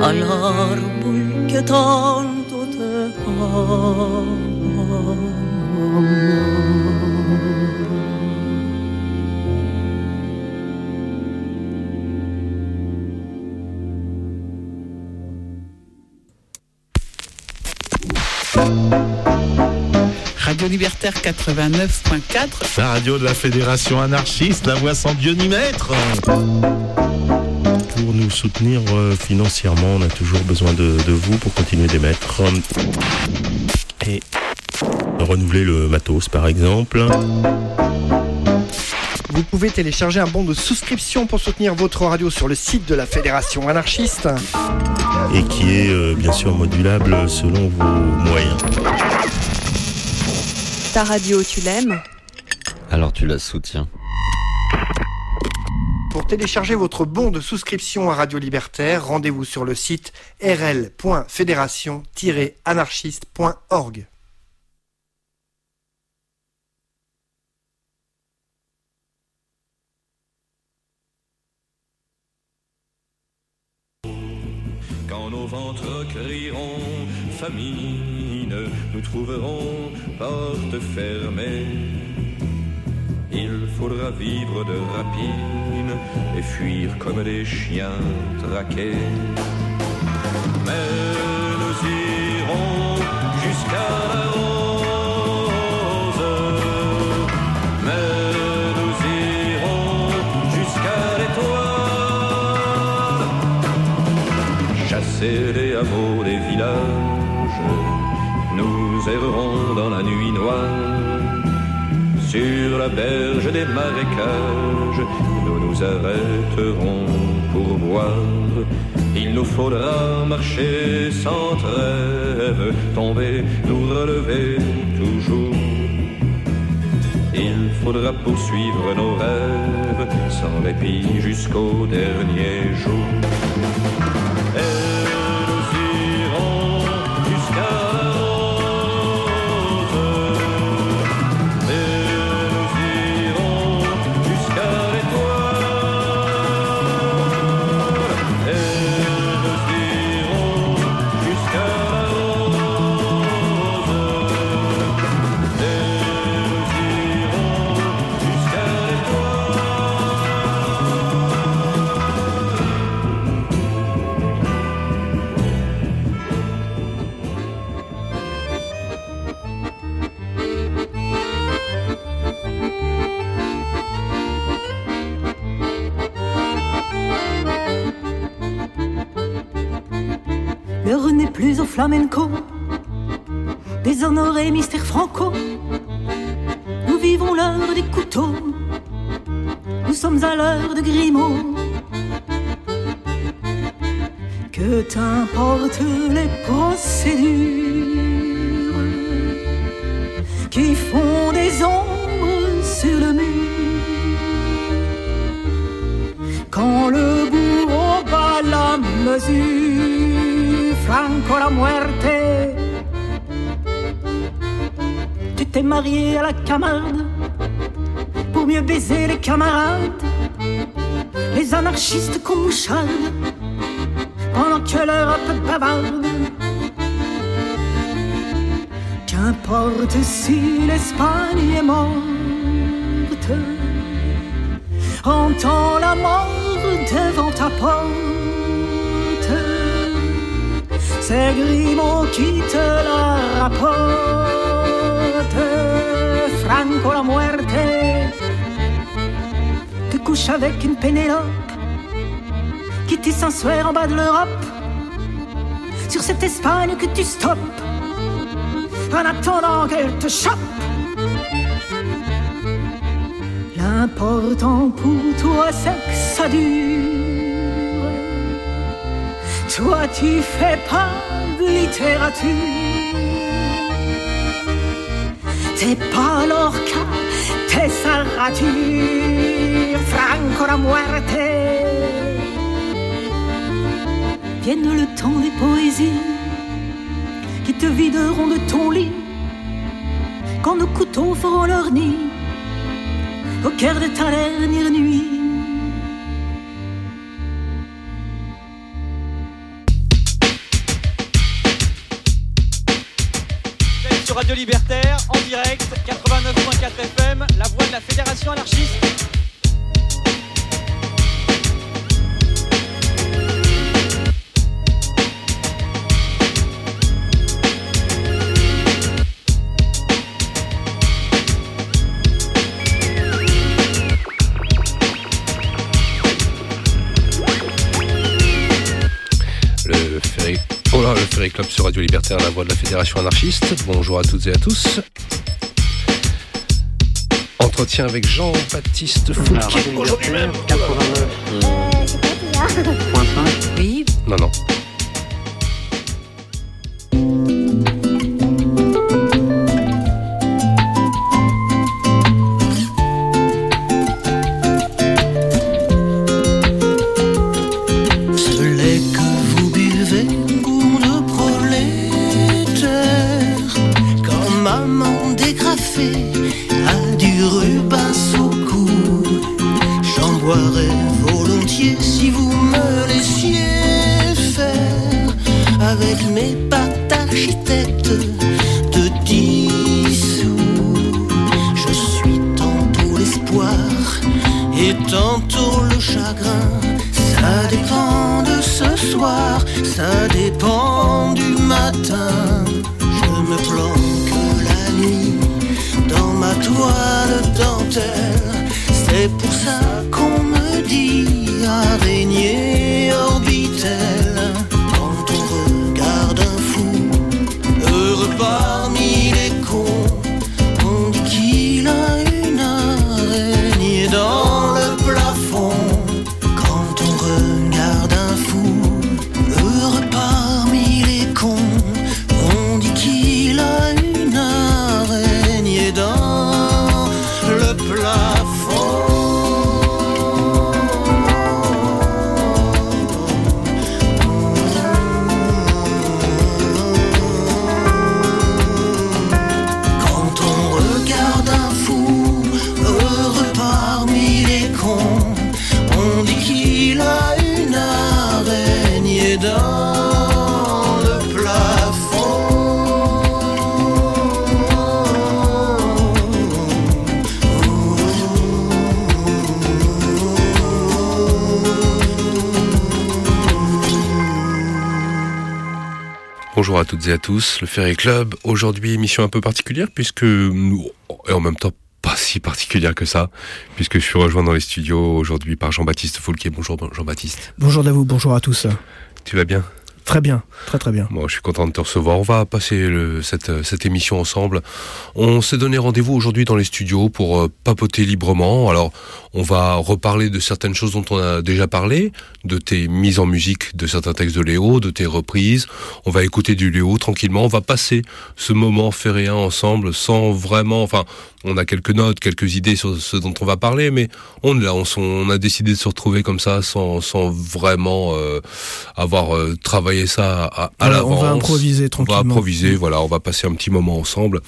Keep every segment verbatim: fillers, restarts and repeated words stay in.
al árbol que tanto te ama. Radio Libertaire quatre-vingt-neuf point quatre. La radio de la Fédération anarchiste, la voix sans Dieu ni maître. Pour nous soutenir euh, financièrement, on a toujours besoin de, de vous pour continuer d'émettre. Et renouveler le matos, par exemple. Vous pouvez télécharger un bon de souscription pour soutenir votre radio sur le site de la Fédération anarchiste. Et qui est euh, bien sûr modulable selon vos moyens. Ta radio, tu l'aimes ? Alors tu la soutiens. Pour télécharger votre bon de souscription à Radio Libertaire, rendez-vous sur le site r l point fédération tiret anarchiste point org. Quand nos ventres crieront famine, nous trouverons porte fermée. Il faudra vivre de rapine et fuir comme des chiens traqués. Mais nous irons jusqu'à la rose. Mais nous irons jusqu'à l'étoile. Chasser les hameaux des villages, nous errerons dans la nuit noire. Sur la berge des marécages, nous nous arrêterons pour boire. Il nous faudra marcher sans trêve, tomber, nous relever toujours. Il faudra poursuivre nos rêves sans répit jusqu'au dernier jour. Et nous irons jusqu'à L'heure n'est plus au flamenco, déshonoré mystère franco. Nous vivons l'heure des couteaux, nous sommes à l'heure de Grimaud. Que t'importent les procédures qui font des ombres sur le mur. Quand le bourreau bat la mesure, Franco la muerte. Tu t'es marié à la Camarde pour mieux baiser les camarades, les anarchistes qu'on moucharde pendant que l'Europe bavarde. Qu'importe si l'Espagne est morte, entends la mort devant ta porte. C'est Grimaud qui te la rapporte. Franco la muerte, que couche avec une Pénélope qui tisse un soir en bas de l'Europe. Sur cette Espagne que tu stoppes en attendant qu'elle te chope. L'important pour toi c'est que ça dure. Toi tu fais pas de littérature. T'es pas Lorca, t'es Sarrature. Franco la muerte. Vienne le temps des poésies qui te videront de ton lit, quand nos couteaux feront leur nid au cœur de ta dernière nuit. Radio Libertaire, en direct, quatre-vingt-neuf virgule quatre F M, la voix de la Fédération anarchiste. Le Ferry... Oh là, le Ferry Club sur Radio Libertaire, la voix de la Fédération anarchiste. Bonjour à toutes et à tous. Entretien avec Jean-Baptiste Foulquier. Aujourd'hui même. quatre-vingt-neuf. Euh, c'est quoi qu'il y a Point cinq. Oui. Non, non. Volontiers si vous me laissiez faire avec mes pattes architectes de dissous. Je suis tantôt l'espoir et tantôt le chagrin. Ça dépend de ce soir, ça dépend du matin. Je me planque la nuit dans ma toile dentelle. C'est pour ça qu'on me dit araignée orbitelle. Quand on regarde un fou, heureux parmi les cons, on dit qu'il a une araignée dans le plafond. Quand on regarde un fou, heureux parmi les cons, on dit qu'il a une araignée dans le plafond. Bonjour à toutes et à tous, le Ferry Club. Aujourd'hui, émission un peu particulière puisque nous, et en même temps pas si particulière que ça, puisque je suis rejoint dans les studios aujourd'hui par Jean-Baptiste Foulquier. Bonjour Jean-Baptiste. Bonjour Davou, bonjour à tous. Tu vas bien ? Très bien, très très bien. Moi, je suis content de te recevoir. On va passer le, cette, cette émission ensemble. On s'est donné rendez-vous aujourd'hui dans les studios pour euh, papoter librement. Alors, on va reparler de certaines choses dont on a déjà parlé, de tes mises en musique, de certains textes de Léo, de tes reprises. On va écouter du Léo tranquillement. On va passer ce moment ferréen ensemble sans vraiment... Enfin, on a quelques notes, quelques idées sur ce dont on va parler, mais on, là, on, on a décidé de se retrouver comme ça sans, sans vraiment euh, avoir euh, travaillé ça à, à voilà, l'avance. On va improviser tranquillement. On va improviser, voilà, on va passer un petit moment ensemble.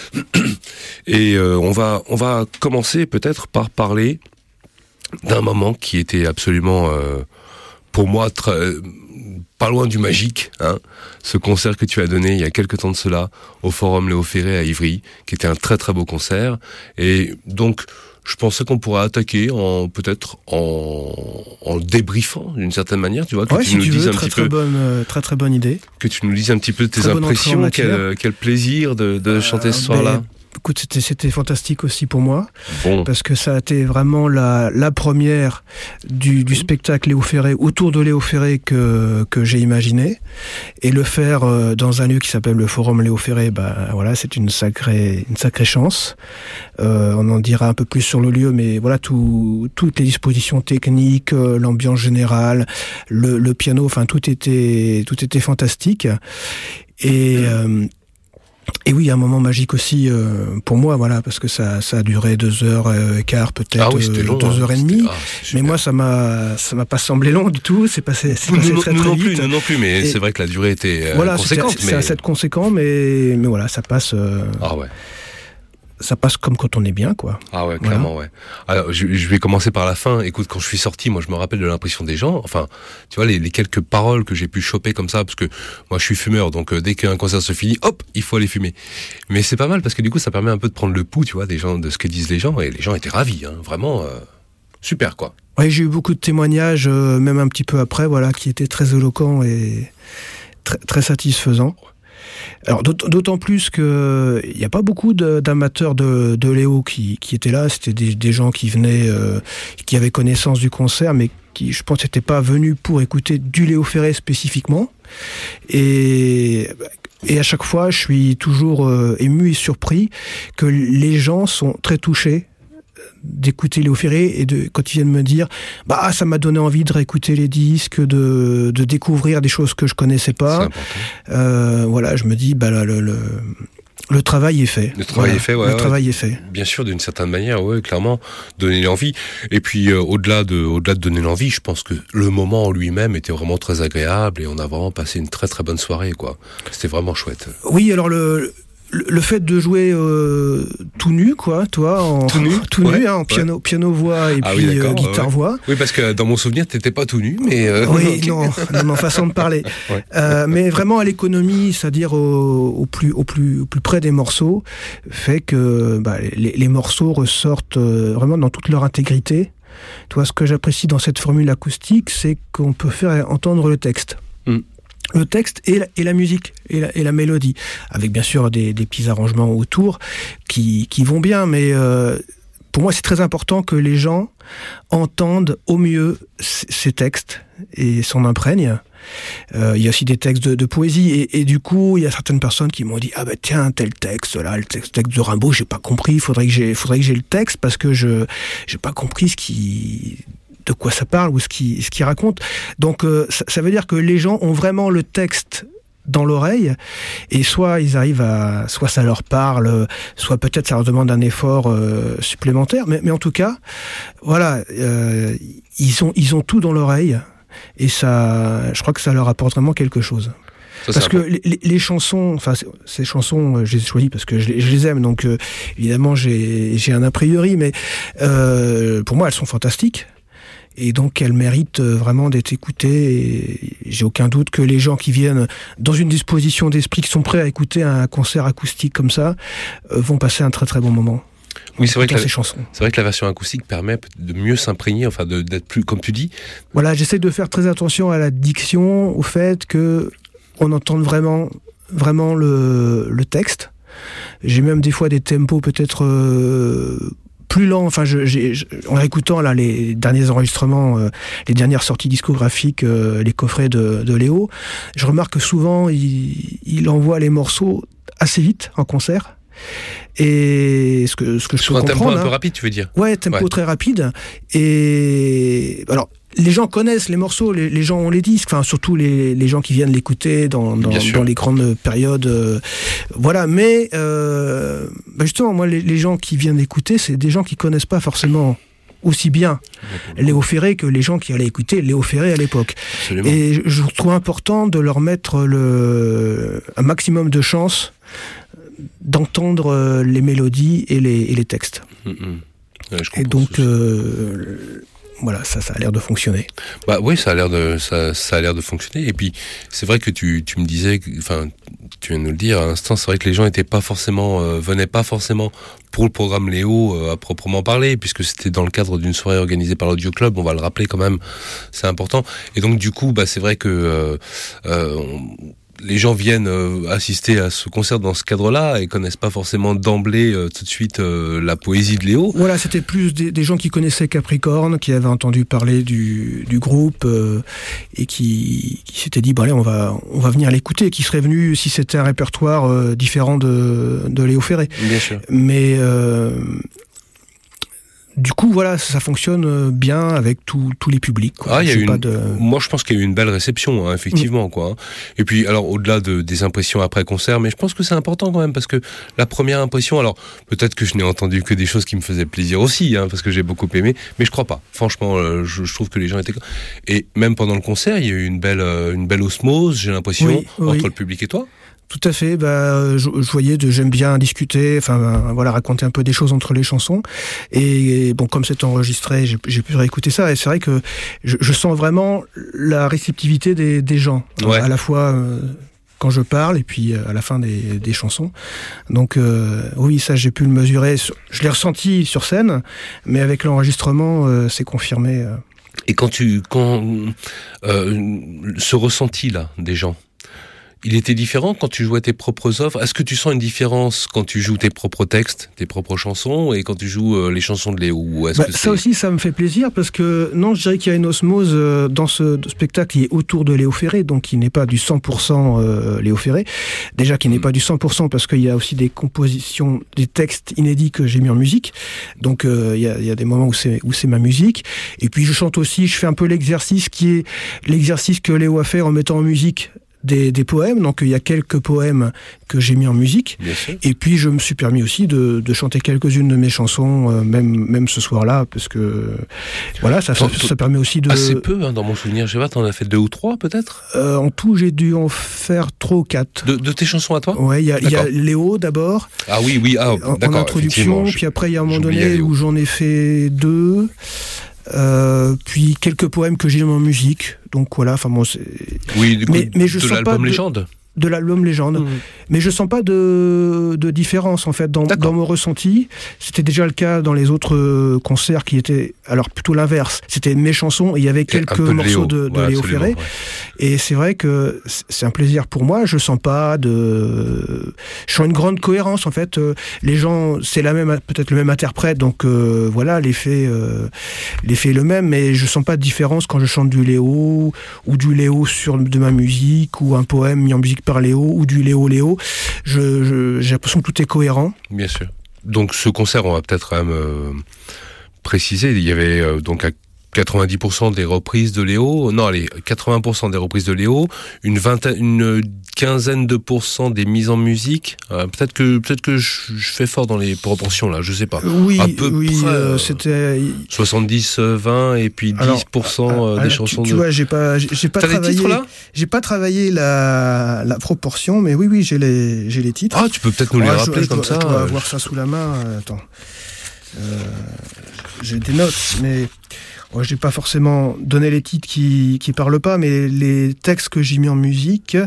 Et euh, on va on va commencer peut-être par parler d'un moment qui était absolument, euh, pour moi, très, euh, pas loin du magique. Hein, ce concert que tu as donné il y a quelque temps de cela au Forum Léo Ferré à Ivry, qui était un très très beau concert. Et donc, je pensais qu'on pourrait attaquer en peut-être en, en débriefant d'une certaine manière, tu vois, que ouais, tu si nous tu dises veux, un très, petit très peu, bonne, euh, très très bonne idée. que tu nous dises un petit peu tes très impressions, quel, quel plaisir de, de euh, chanter ce soir-là. Ben, écoute, c'était, c'était fantastique aussi pour moi, bon. parce que ça a été vraiment la, la première du, du spectacle Léo Ferré, autour de Léo Ferré que, que j'ai imaginé, et le faire euh, dans un lieu qui s'appelle le Forum Léo Ferré, bah, voilà, c'est une sacrée, une sacrée chance. Euh, on en dira un peu plus sur le lieu, mais voilà, tout, toutes les dispositions techniques, euh, l'ambiance générale, le, le piano, enfin tout était, tout était fantastique. Et euh, Et oui, un moment magique aussi euh, pour moi, voilà, parce que ça, ça a duré deux heures et quart, peut-être ah oui, c'était long, deux hein, heures et demie. Ah, mais moi, ça m'a, ça m'a pas semblé long du tout. C'est passé, c'est passé nous, très nous très non vite. Plus, nous non plus, mais et c'est vrai que la durée était euh, voilà, conséquente. C'est, mais... c'est assez conséquent, mais mais voilà, ça passe. Euh... Ah ouais. ça passe comme quand on est bien, quoi. Ah ouais, clairement, voilà. ouais. Alors, je, je vais commencer par la fin. Écoute, quand je suis sorti, moi, je me rappelle de l'impression des gens. Enfin, tu vois, les, les quelques paroles que j'ai pu choper comme ça, parce que moi, je suis fumeur, donc euh, dès qu'un concert se finit, hop, il faut aller fumer. Mais c'est pas mal parce que du coup, ça permet un peu de prendre le pouls, tu vois, des gens, de ce que disent les gens, et les gens étaient ravis, hein, vraiment euh, super, quoi. Ouais, j'ai eu beaucoup de témoignages, euh, même un petit peu après, voilà, qui étaient très éloquents et très, très satisfaisants. Alors d'autant plus que il n'y a pas beaucoup de, d'amateurs de, de Léo qui, qui étaient là. C'était des, des gens qui venaient, euh, qui avaient connaissance du concert, mais qui, je pense, n'étaient pas venus pour écouter du Léo Ferré spécifiquement. Et, et à chaque fois, je suis toujours euh, ému et surpris que les gens sont très touchés d'écouter Léo Ferré et de quand ils viennent me dire bah ça m'a donné envie de réécouter les disques, de de découvrir des choses que je connaissais pas. Euh, voilà, je me dis bah le le, le, le travail est fait. Le travail voilà. est fait, ouais. Le ouais. travail est fait. Bien sûr, d'une certaine manière, ouais, clairement, donner l'envie. Et puis euh, au-delà de au-delà de donner l'envie, je pense que le moment en lui-même était vraiment très agréable et on a vraiment passé une très très bonne soirée, quoi. C'était vraiment chouette. Oui, alors le Le fait de jouer euh, tout nu, quoi, toi, en tout nu, tout ouais, nu hein, en piano, ouais. piano voix et ah puis oui, euh, guitare ouais. voix. Oui, parce que dans mon souvenir, t'étais pas tout nu, mais euh... oui, okay. non, non, non, façon de parler. ouais. euh, mais vraiment à l'économie, c'est-à-dire au, au plus, au plus, au plus près des morceaux, fait que bah, les, les morceaux ressortent euh, vraiment dans toute leur intégrité. Toi, ce que j'apprécie dans cette formule acoustique, c'est qu'on peut faire entendre le texte. Mm. Le texte et la, et la musique et la, et la mélodie, avec bien sûr des, des petits arrangements autour qui, qui vont bien, mais euh, pour moi c'est très important que les gens entendent au mieux c- ces textes et s'en imprègnent. Euh, il y a aussi des textes de, de poésie et, et du coup il y a certaines personnes qui m'ont dit ah ben tiens tel texte là, le texte, texte de Rimbaud j'ai pas compris, il faudrait que j'ai, faudrait que j'ai le texte parce que je j'ai pas compris ce qui de quoi ça parle ou ce qui ce qui raconte. Donc euh, ça, ça veut dire que les gens ont vraiment le texte dans l'oreille et soit ils arrivent à soit ça leur parle, soit peut-être ça leur demande un effort euh, supplémentaire, mais mais en tout cas voilà euh, ils ont ils ont tout dans l'oreille et ça je crois que ça leur apporte vraiment quelque chose. Ça, parce que les, les chansons, enfin ces chansons, je les ai choisies parce que je les, je les aime, donc euh, évidemment j'ai j'ai un a priori, mais euh, pour moi elles sont fantastiques. Et donc, elles méritent vraiment d'être écoutées. Et j'ai aucun doute que les gens qui viennent dans une disposition d'esprit, qui sont prêts à écouter un concert acoustique comme ça, vont passer un très très bon moment. Oui, c'est vrai, que la, ces chansons. c'est vrai que la version acoustique permet de mieux s'imprégner, enfin de, d'être plus, comme tu dis. Voilà, j'essaie de faire très attention à la diction, au fait que on entende vraiment, vraiment le, le texte. J'ai même des fois des tempos peut-être euh, plus lent, enfin, je, j'ai, je, en écoutant là les derniers enregistrements, euh, les dernières sorties discographiques, euh, les coffrets de, de Léo, je remarque que souvent il, il envoie les morceaux assez vite en concert. Et ce que ce que je Sur peux un comprendre, tempo un peu hein, rapide, tu veux dire? Ouais, tempo ouais. très rapide. Et alors. Les gens connaissent les morceaux, les, les gens ont les disques, enfin surtout les, les gens qui viennent l'écouter dans, dans, dans les grandes périodes, euh, voilà. Mais euh, bah justement, moi, les, les gens qui viennent l'écouter, c'est des gens qui connaissent pas forcément aussi bien Léo Ferré que les gens qui allaient écouter Léo Ferré à l'époque. Absolument. Et je, je trouve important de leur mettre le, un maximum de chance d'entendre les mélodies et les, et les textes. Mmh, mmh. Ouais, je et donc. Euh, Voilà, ça, ça a l'air de fonctionner. Bah oui, ça a l'air de, ça, ça a l'air de fonctionner. Et puis, c'est vrai que tu, tu me disais, enfin, tu viens de nous le dire à l'instant, c'est vrai que les gens étaient pas forcément, euh, venaient pas forcément pour le programme Léo euh, à proprement parler, puisque c'était dans le cadre d'une soirée organisée par l'Audio Club. On va le rappeler quand même, c'est important. Et donc, du coup, bah, c'est vrai que euh, euh, on, les gens viennent euh, assister à ce concert dans ce cadre-là et connaissent pas forcément d'emblée euh, tout de suite euh, la poésie de Léo. Voilà, c'était plus des, des gens qui connaissaient Capricorne, qui avaient entendu parler du, du groupe euh, et qui, qui s'étaient dit, bon allez, on va, on va venir l'écouter, qui seraient venus si c'était un répertoire euh, différent de, de Léo Ferré. Bien sûr. Mais euh, du coup, voilà, ça fonctionne bien avec tous les publics. Quoi. Ah, y a C'est une... pas de... Moi, je pense qu'il y a eu une belle réception, hein, effectivement. Mmh. Quoi. Et puis, alors, au-delà de, des impressions après concert, mais je pense que c'est important quand même, parce que la première impression, alors, peut-être que je n'ai entendu que des choses qui me faisaient plaisir aussi, hein, parce que j'ai beaucoup aimé, mais je crois pas. Franchement, euh, je, je trouve que les gens étaient... Et même pendant le concert, il y a eu une belle, euh, une belle osmose, j'ai l'impression, oui, oui. entre le public et toi. Tout à fait. Bah, je, je voyais, de, j'aime bien discuter, enfin ben, voilà, raconter un peu des choses entre les chansons. Et, et bon, comme c'est enregistré, j'ai, j'ai pu réécouter ça. Et c'est vrai que je, je sens vraiment la réceptivité des, des gens, ouais. à la fois euh, quand je parle et puis à la fin des, des chansons. Donc euh, oui, ça j'ai pu le mesurer. Je l'ai ressenti sur scène, mais avec l'enregistrement, euh, c'est confirmé. Euh. Et quand tu, quand euh, ce ressenti là des gens. Il était différent quand tu jouais tes propres œuvres. Est-ce que tu sens une différence quand tu joues tes propres textes, tes propres chansons, et quand tu joues euh, les chansons de Léo? Ou est-ce bah, que ça c'est... aussi, ça me fait plaisir, parce que non, je dirais qu'il y a une osmose euh, dans ce spectacle qui est autour de Léo Ferré, donc qui n'est pas du cent pour cent euh, Léo Ferré. Déjà, qui n'est mmh. pas du cent pour cent parce qu'il y a aussi des compositions, des textes inédits que j'ai mis en musique. Donc, euh, il y a, il y a des moments où c'est, où c'est ma musique. Et puis, je chante aussi, je fais un peu l'exercice qui est l'exercice que Léo a fait en mettant en musique Des, des poèmes, donc il y a quelques poèmes que j'ai mis en musique, et puis je me suis permis aussi de, de chanter quelques-unes de mes chansons, euh, même, même ce soir-là, parce que voilà, ça, ça, ça permet aussi de... Assez peu, hein, dans mon souvenir, je sais pas, t'en as fait deux ou trois peut-être euh, En tout, j'ai dû en faire trois ou quatre. De, de tes chansons à toi? Ouais, il y a, y a Léo d'abord, ah oui, oui, ah, en, d'accord, en introduction, puis après il y a un moment donné Léo. où j'en ai fait deux... Euh, puis quelques poèmes que j'ai en musique, donc voilà. Enfin bon, c'est. Oui, du coup, mais, mais je de sens l'album pas de, Légende. De l'album Légende, mmh. mais je sens pas de, de différence en fait dans, dans mon ressenti. C'était déjà le cas dans les autres concerts qui étaient alors plutôt l'inverse. C'était mes chansons et il y avait quelques morceaux de, de, de ouais, Léo Ferré. Ouais. Et c'est vrai que c'est un plaisir pour moi. Je sens pas de, je sens une grande cohérence en fait. Les gens, c'est la même, peut-être le même interprète, donc euh, voilà, l'effet, euh, l'effet est le même, mais je sens pas de différence quand je chante du Léo ou du Léo sur de ma musique ou un poème mis en musique par Léo ou du Léo Léo. Je, je, j'ai l'impression que tout est cohérent. Bien sûr. Donc ce concert, on va peut-être quand même euh, préciser, il y avait euh, donc à quatre-vingt-dix pour cent des reprises de Léo, non allez, quatre-vingts pour cent des reprises de Léo, une vingtaine, une quinzaine de pourcents des mises en musique. Euh, peut-être que peut-être que je, je fais fort dans les proportions là, je sais pas. Oui, à peu oui, près, euh, c'était soixante-dix vingt et puis dix pour cent alors, des alors, chansons. Tu, tu de... vois, j'ai pas, j'ai, j'ai pas T'as travaillé. les titres là J'ai pas travaillé la, la proportion, mais oui, oui, j'ai les, j'ai les titres. Ah, tu peux peut-être nous les ah, rappeler je, comme je ça. Je dois avoir ça sous la main. Attends, euh, j'ai des notes, mais. Moi, je n'ai pas forcément donné les titres qui qui parlent pas, mais les textes que j'ai mis en musique,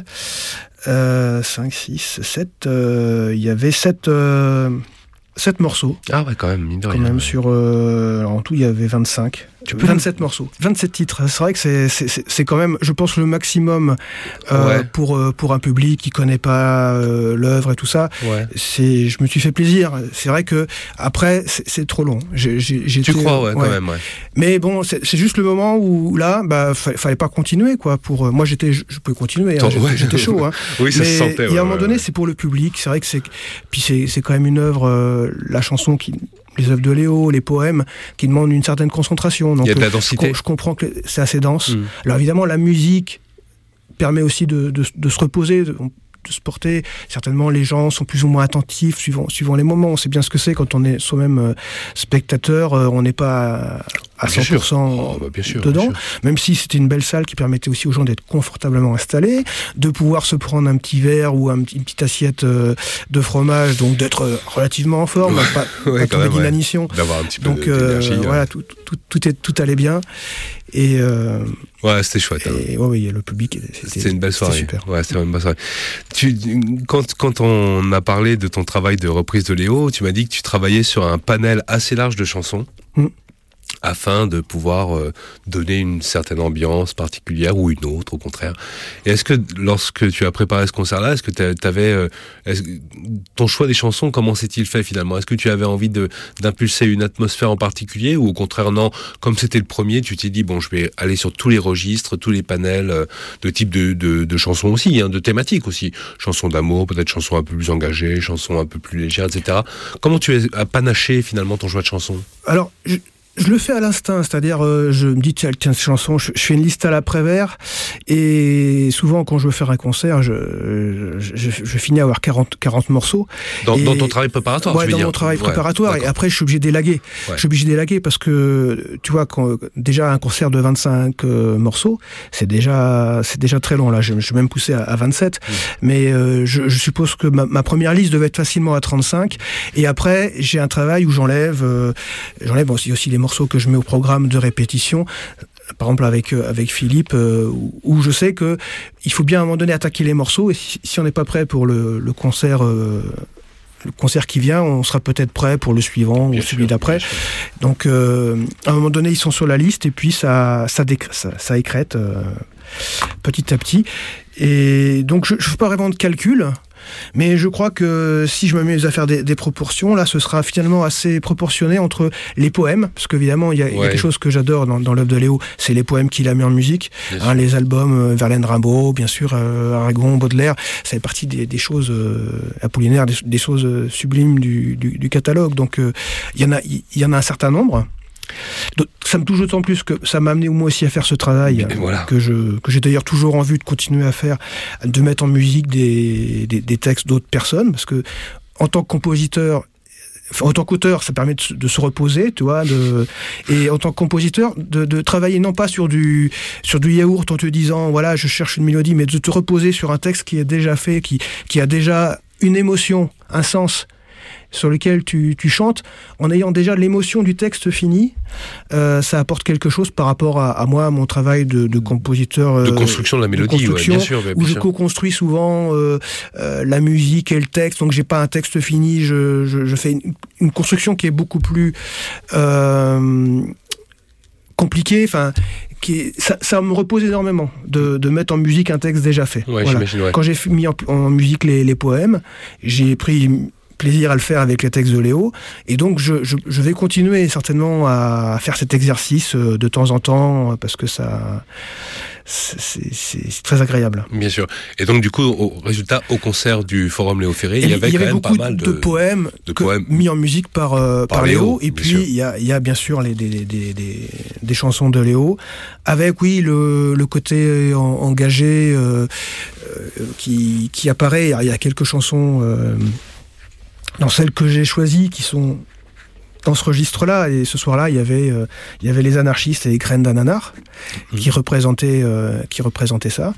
euh, cinq, six, sept, il y avait sept, euh, sept morceaux. Ah ouais, quand même, mine de rien. Quand même ouais. sur, euh, en tout, il y avait vingt-cinq. Tu peux vingt-sept nous... morceaux, vingt-sept titres. C'est vrai que c'est, c'est, c'est quand même, je pense, le maximum euh, ouais. pour, pour un public qui connaît pas euh, l'œuvre et tout ça. Ouais. C'est, je me suis fait plaisir. C'est vrai que après, c'est, c'est trop long. J'ai, j'ai, tu crois, ouais, ouais, quand même, ouais. Mais bon, c'est, c'est juste le moment où là, bah, fallait, fallait pas continuer, quoi. Pour moi, j'étais, je, je pouvais continuer. Hein, j'étais, ouais. j'étais chaud. Hein. Oui, ça mais se sentait. Il y a un moment ouais, donné, ouais. c'est pour le public. C'est vrai que c'est, puis c'est, c'est quand même une œuvre, euh, la chanson qui. Les œuvres de Léo, les poèmes, qui demandent une certaine concentration. Donc, il y a de la densité. Je, je comprends que c'est assez dense. Mmh. Alors évidemment, la musique permet aussi de, de, de se reposer, de, de se porter. Certainement, les gens sont plus ou moins attentifs suivant, suivant les moments. On sait bien ce que c'est quand on est soi-même euh, spectateur. Euh, on n'est pas à, à cent pour cent oh, bah bien sûr, dedans. Bien sûr. Même si c'était une belle salle qui permettait aussi aux gens d'être confortablement installés, de pouvoir se prendre un petit verre ou un, une petite assiette euh, de fromage, donc d'être euh, relativement en forme, ouais. pas, ouais, pas tomber même, d'inanition. Ouais. D'avoir un petit peu donc, d'énergie. Euh, ouais. Voilà, tout, tout, tout, est, tout allait bien. Et euh, ouais, c'était chouette. Hein. Et ouais, ouais, le public, c'était, c'était une belle soirée. C'était super. Ouais, c'était une belle soirée. Tu, quand, quand on a parlé de ton travail de reprise de Léo, tu m'as dit que tu travaillais sur un panel assez large de chansons. Mm. Afin de pouvoir euh, donner une certaine ambiance particulière ou une autre, au contraire. Et est-ce que, lorsque tu as préparé ce concert-là, est-ce que tu avais... Euh, est-ce, ton choix des chansons, comment s'est-il fait finalement ? Est-ce que tu avais envie de, d'impulser une atmosphère en particulier ou au contraire, non, comme c'était le premier, tu t'es dit, bon, je vais aller sur tous les registres, tous les panels euh, de type de, de, de chansons aussi, hein, de thématiques aussi. Chansons d'amour, peut-être chansons un peu plus engagées, chansons un peu plus légères, et cetera. Comment tu as panaché finalement ton choix de chansons ? Alors... Je... Je le fais à l'instinct, c'est-à-dire euh, je me dis tiens, tiens cette chanson, je, je fais une liste à l'après-vert et souvent quand je veux faire un concert, je, je, je, je finis à avoir quarante, quarante morceaux. Dans, et, dans ton travail préparatoire, ouais, je veux dans dire. mon travail Ouais, préparatoire d'accord. et après je suis obligé d'élaguer. Ouais. Je suis obligé d'élaguer parce que tu vois quand déjà un concert de vingt-cinq euh, morceaux, c'est déjà c'est déjà très long là. Je, je vais même pousser à, à vingt-sept, mmh. mais euh, je, je suppose que ma, ma première liste devait être facilement à trente-cinq et après j'ai un travail où j'enlève euh, j'enlève aussi aussi les morceaux que je mets au programme de répétition, par exemple avec euh, avec Philippe, euh, où, où je sais que il faut bien à un moment donné attaquer les morceaux et si, si on n'est pas prêt pour le, le concert euh, le concert qui vient, on sera peut-être prêt pour le suivant bien ou sûr, celui d'après. Donc euh, à un moment donné ils sont sur la liste et puis ça ça décrète, ça, ça écrète euh, petit à petit et donc je ne fais pas vraiment de calcul. Mais je crois que si je m'amuse à faire des, des proportions, là, ce sera finalement assez proportionné entre les poèmes, parce qu'évidemment, il y, ouais. y a quelque chose que j'adore dans, dans l'œuvre de Léo, c'est les poèmes qu'il a mis en musique, hein, les albums euh, Verlaine, Rimbaud, bien sûr, euh, Aragon, Baudelaire, ça fait partie des, des choses euh, Apollinaire, des, des choses euh, sublimes du, du, du catalogue. Donc, il euh, y en a, il y, y en a un certain nombre. Donc, ça me touche d'autant plus que ça m'a amené moi aussi à faire ce travail voilà. que je que j'ai d'ailleurs toujours envie de continuer à faire, de mettre en musique des des, des textes d'autres personnes parce que en tant que compositeur, enfin, en tant qu'auteur, ça permet de, de se reposer, tu vois, de, et en tant que compositeur, de, de travailler non pas sur du sur du yaourt en te disant voilà je cherche une mélodie, mais de te reposer sur un texte qui est déjà fait, qui qui a déjà une émotion, un sens, sur lequel tu, tu chantes, en ayant déjà l'émotion du texte fini, euh, ça apporte quelque chose par rapport à, à moi, à mon travail de, de compositeur. Euh, de construction de la mélodie, ouais, bien sûr. Bien où sûr. je co-construis souvent euh, euh, la musique et le texte, donc j'ai pas un texte fini, je, je, je fais une, une construction qui est beaucoup plus euh, compliquée, enfin... Qui est, ça, ça me repose énormément de, de mettre en musique un texte déjà fait. Ouais, voilà. ouais. Quand j'ai mis en, en musique les, les poèmes, j'ai pris plaisir à le faire avec les textes de Léo, et donc je, je, je vais continuer certainement à faire cet exercice de temps en temps, parce que ça... C'est, c'est, c'est très agréable. Bien sûr. Et donc, du coup, au résultat, au concert du Forum Léo Ferré, il y avait, il y avait quand même beaucoup pas mal de, de poèmes, de poèmes mis en musique par, euh, par, par Léo. Léo. Et puis, il y a, il y a bien sûr les, des, des, des, des chansons de Léo, avec, oui, le, le côté en, engagé euh, euh, qui, qui apparaît. Il y a quelques chansons euh, dans celles que j'ai choisies qui sont dans ce registre-là, et ce soir-là, il y avait, euh, il y avait les anarchistes et les graines d'ananar mmh. qui représentaient, euh, qui représentaient ça.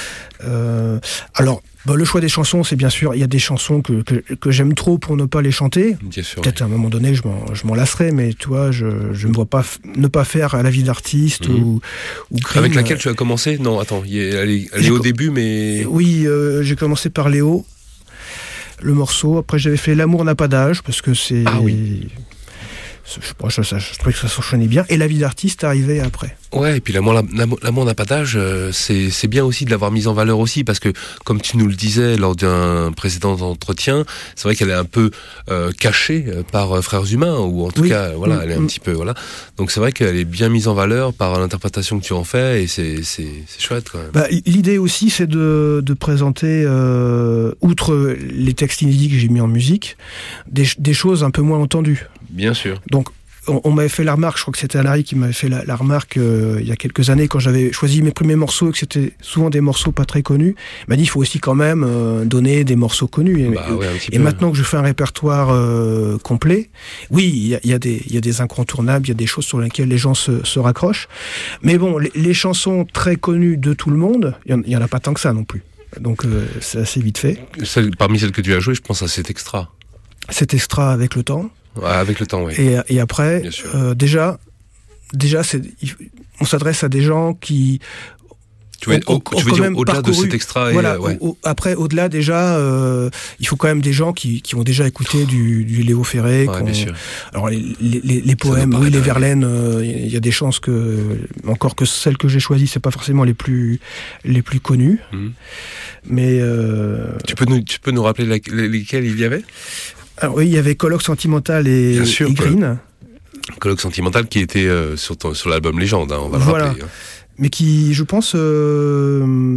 Euh, alors, bah, le choix des chansons, c'est bien sûr, il y a des chansons que, que, que j'aime trop pour ne pas les chanter. Bien sûr, peut-être oui. à un moment donné, je m'en, je m'en lasserai, mais tu vois, je ne me vois pas f- ne pas faire à la vie d'artiste mmh. ou, ou Green. Avec laquelle tu as commencé ? Non, attends, elle est, elle est au début, mais... Oui, euh, j'ai commencé par Léo, le morceau. Après, j'avais fait L'amour n'a pas d'âge, parce que c'est... Ah oui. Je, je, je, je trouvais que ça s'enchaînait bien, et la vie d'artiste arrivait après. Ouais, et puis l'amour, l'amour n'a pas d'âge, euh, c'est, c'est bien aussi de l'avoir mise en valeur aussi, parce que comme tu nous le disais lors d'un précédent entretien, c'est vrai qu'elle est un peu euh, cachée par euh, Frères Humains, ou en tout oui. cas, voilà, mmh, elle est un mmh. petit peu, voilà. Donc c'est vrai qu'elle est bien mise en valeur par l'interprétation que tu en fais, et c'est, c'est, c'est chouette quand même. Bah, l'idée aussi, c'est de, de présenter, euh, outre les textes inédits que j'ai mis en musique, des, des choses un peu moins entendues. Bien sûr. Donc, on, on m'avait fait la remarque, je crois que c'était Alary qui m'avait fait la, la remarque euh, il y a quelques années, quand j'avais choisi mes premiers morceaux et que c'était souvent des morceaux pas très connus. Il m'a dit, il faut aussi quand même euh, donner des morceaux connus. Bah, et ouais, et maintenant que je fais un répertoire euh, complet, oui, il y a, y, a des, y a des incontournables, il y a des choses sur lesquelles les gens se, se raccrochent. Mais bon, les, les chansons très connues de tout le monde, il n'y en, en a pas tant que ça non plus. Donc, euh, c'est assez vite fait. Celle, parmi celles que tu as jouées, je pense à cet extra. Cet extra avec le temps. Ouais, avec le temps, oui. Et, et après, euh, déjà, déjà c'est, on s'adresse à des gens qui... Tu veux, ont, au, tu veux dire au-delà parcouru, de cet extra et voilà, euh, ouais. au, au, après, au-delà, déjà, euh, il faut quand même des gens qui, qui ont déjà écouté du, du Léo Ferré. Ouais, bien sûr. Alors, les, les, les poèmes, oui, les Verlaine, il euh, y a des chances que... Encore que celles que j'ai choisies, c'est pas forcément les plus, les plus connues. Mmh. Mais... Euh, tu, peux nous, tu peux nous rappeler la, lesquelles il y avait ? Alors oui, il y avait Colloque Sentimental et, Bien sûr, et Green. Colloque Sentimental qui était euh, sur, ton, sur l'album Légende, hein, on va voilà. le rappeler. Hein. Mais qui, je pense, euh,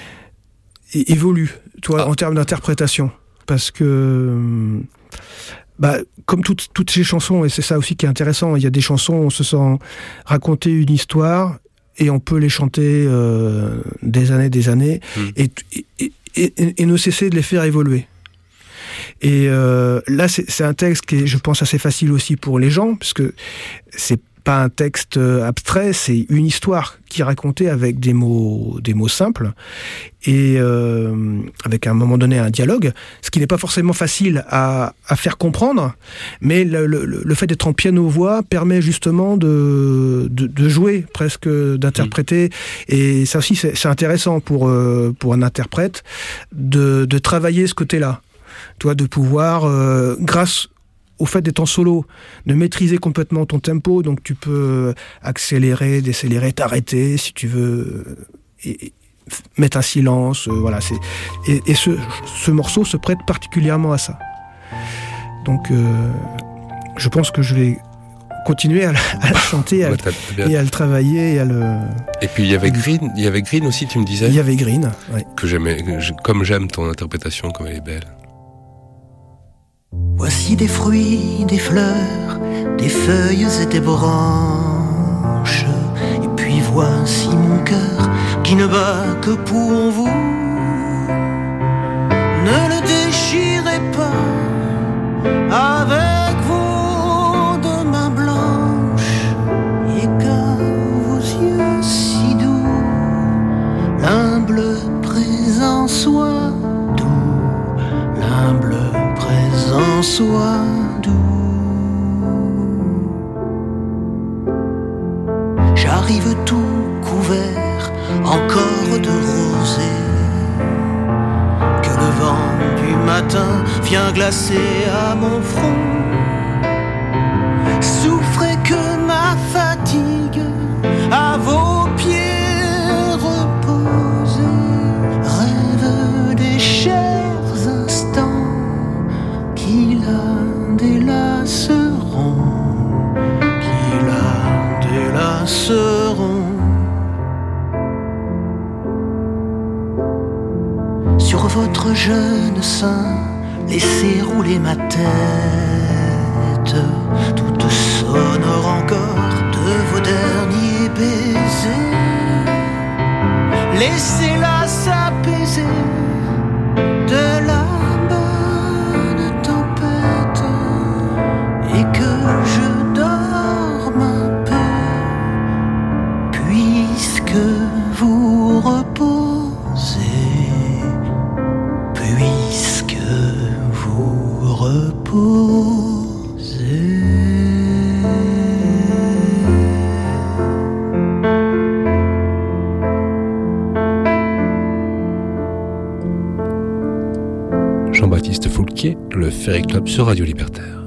évolue, toi, ah. en termes d'interprétation. Parce que, bah, comme toutes, toutes ces chansons, et c'est ça aussi qui est intéressant, il y a des chansons où on se sent raconter une histoire et on peut les chanter euh, des années, des années, mmh. et, et, et, et ne cesser de les faire évoluer. Et euh, là, c'est, c'est un texte qui est, je pense, assez facile aussi pour les gens, parce que c'est pas un texte abstrait, c'est une histoire qui est racontée avec des mots, des mots simples et euh, avec à un moment donné un dialogue, ce qui n'est pas forcément facile à, à faire comprendre, mais le, le, le fait d'être en piano-voix permet justement de, de, de jouer, presque d'interpréter, mmh. et ça aussi c'est, c'est intéressant pour, euh, pour un interprète de, de travailler ce côté-là, toi, de pouvoir, euh, grâce au fait d'être en solo, de maîtriser complètement ton tempo, donc tu peux accélérer, décélérer, t'arrêter si tu veux, et, et mettre un silence, euh, voilà. C'est, et et ce, ce morceau se prête particulièrement à ça. Donc, euh, je pense que je vais continuer à, à le chanter à, et à le travailler et à le. Et puis il y avait Green, il y avait Green aussi, tu me disais. Il y avait Green, ouais. Que j'aimais, comme j'aime ton interprétation, comme elle est belle. Voici des fruits, des fleurs, des feuilles et des branches. Et puis voici mon cœur qui ne bat que pour vous. Ne le déchirez pas avec vos deux mains blanches. Et car vos yeux si doux, l'humble présent soit doux, l'humble présent soit doux. J'arrive tout couvert encore de rosée que le vent du matin vient glacer à mon front. Souffrez que ma fatigue à vos pieds reposés, rêve des chers instants qui la délaceront, qui la délaceront. Sur votre jeune sein, laissez rouler ma tête, toute sonore encore de vos derniers baisers. Laissez-la s'apaiser de la bonne tempête et que je dorme un peu, puisque vous reposez, puisque vous reposez. Jean-Baptiste Foulquier, le Ferry Club sur Radio Libertaire.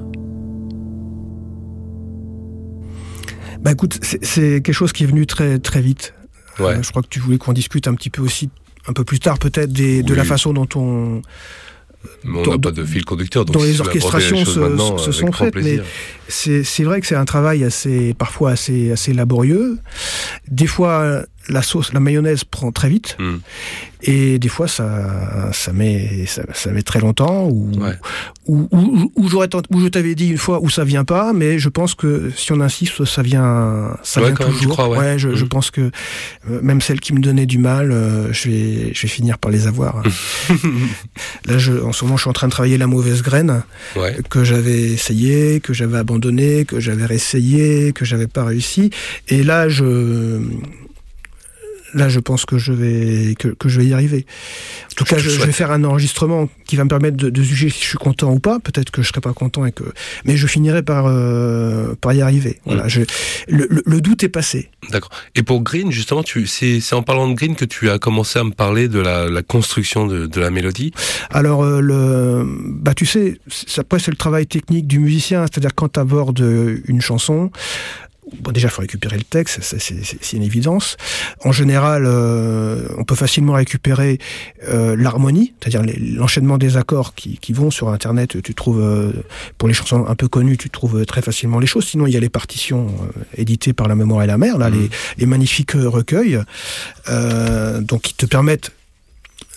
Bah écoute, c'est, c'est quelque chose qui est venu très très vite. Ouais. Euh, je crois que tu voulais qu'on discute un petit peu aussi, un peu plus tard peut-être, des, oui. de la façon dont on... Mais on n'a pas de fil conducteur, donc dont si les orchestrations les se, maintenant, se sont faites, mais c'est, c'est vrai que c'est un travail assez, parfois assez, assez laborieux. Des fois, la sauce, la mayonnaise prend très vite, mm. et des fois, ça, ça met, ça, ça met très longtemps, ou, ouais. ou, ou, ou, j'aurais, où je t'avais dit une fois où ça vient pas, mais je pense que si on insiste, ça vient, ça ouais, vient quand toujours. Même, je crois, ouais. ouais, je, mm. je pense que euh, même celles qui me donnaient du mal, euh, je vais, je vais finir par les avoir. Là, je, en ce moment, je suis en train de travailler la mauvaise graine, ouais. que j'avais essayé, que j'avais abandonné, que j'avais réessayé, que j'avais pas réussi. Et là, je, là, je pense que je vais, que, que je vais y arriver. En tout cas, je, je vais faire un enregistrement qui va me permettre de, de juger si je suis content ou pas. Peut-être que je serai pas content et que, mais je finirai par, euh, par y arriver. Voilà. Mmh. Je, le, le, le doute est passé. D'accord. Et pour Green, justement, tu, c'est, c'est en parlant de Green que tu as commencé à me parler de la, la construction de, de la mélodie. Alors, euh, le, bah, tu sais, c'est, après, c'est le travail technique du musicien. C'est-à-dire, quand tu abordes une chanson, bon, déjà, il faut récupérer le texte, c'est, c'est, c'est, c'est une évidence. En général, euh, on peut facilement récupérer euh, l'harmonie, c'est-à-dire les, l'enchaînement des accords qui, qui vont sur Internet. Tu trouves, euh, pour les chansons un peu connues, tu trouves très facilement les choses. Sinon, il y a les partitions euh, éditées par La Mémoire et la Mer, là, mmh. les, les magnifiques recueils, euh, donc qui te permettent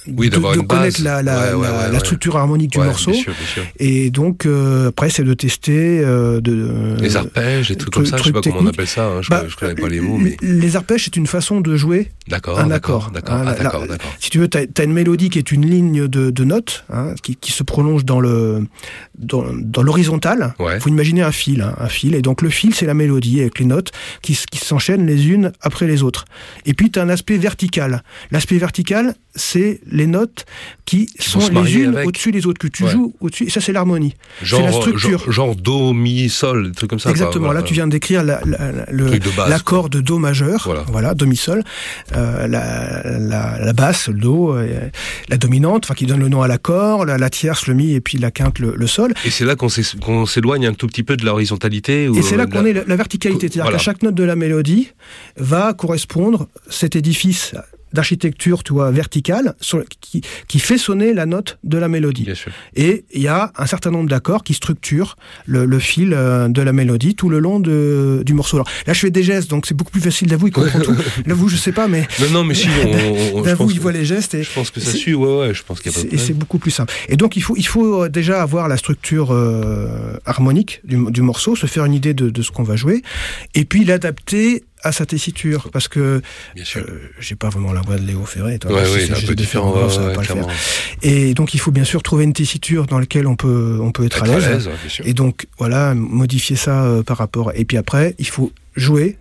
oui, de, de connaître la, la, ouais, ouais, la, ouais, la structure harmonique du ouais, morceau. Bien sûr, bien sûr. Et donc euh, après c'est de tester euh, de, les arpèges, des trucs comme ça. Je sais pas techniques. Comment on appelle ça. Hein, je, bah, je connais pas les mots. Mais... Les arpèges, c'est une façon de jouer d'accord, un d'accord, accord. D'accord, hein, ah, d'accord, la, d'accord. Si tu veux, tu as une mélodie qui est une ligne de, de notes hein, qui, qui se prolonge dans le dans, dans l'horizontale. Il ouais. faut imaginer un fil, hein, un fil. Et donc le fil, c'est la mélodie avec les notes qui, qui s'enchaînent les unes après les autres. Et puis tu as un aspect vertical. L'aspect vertical, c'est les notes qui, qui sont les unes avec. Au-dessus des autres, que tu ouais. joues au-dessus. Et ça, c'est l'harmonie. Genre, c'est la structure. Genre, genre do, mi, sol, des trucs comme ça. Exactement. Quoi, là, voilà. tu viens d'écrire la, la, la, le, de base, l'accord quoi. de do majeur. Voilà, voilà do, mi, sol. Euh, la, la, la basse, le do, euh, la dominante, enfin qui donne le nom à l'accord, la, la tierce, le mi, et puis la quinte, le, le sol. Et c'est là qu'on, s'é, qu'on s'éloigne un tout petit peu de l'horizontalité. Ou et c'est là qu'on la... est la, la verticalité. C'est-à-dire voilà. qu'à chaque note de la mélodie va correspondre cet édifice d'architecture, tu vois, verticale, sur, qui, qui fait sonner la note de la mélodie. Bien sûr. Et il y a un certain nombre d'accords qui structurent le, le fil euh, de la mélodie tout le long de, du morceau. Alors, là, je fais des gestes, donc c'est beaucoup plus facile d'avouer qu'on comprend tout. Là, vous, je sais pas, mais... Non, non, mais si, on... on d'avouer, il que, voit les gestes. Et je pense que ça suit, ouais, ouais, je pense qu'il y a pas de Et c'est beaucoup plus simple. Et donc, il faut, il faut déjà avoir la structure euh, harmonique du, du morceau, se faire une idée de, de ce qu'on va jouer, et puis l'adapter à sa tessiture, parce que euh, j'ai pas vraiment la voix de Léo Ferré, toi, ouais, si oui, c'est, c'est un peu différent, voix, ouais, ça va ouais, pas clairement. le faire. Et donc il faut bien sûr trouver une tessiture dans laquelle on peut on peut être, être à l'aise, à l'aise ouais, et donc voilà, modifier ça euh, par rapport. Et puis après, il faut jouer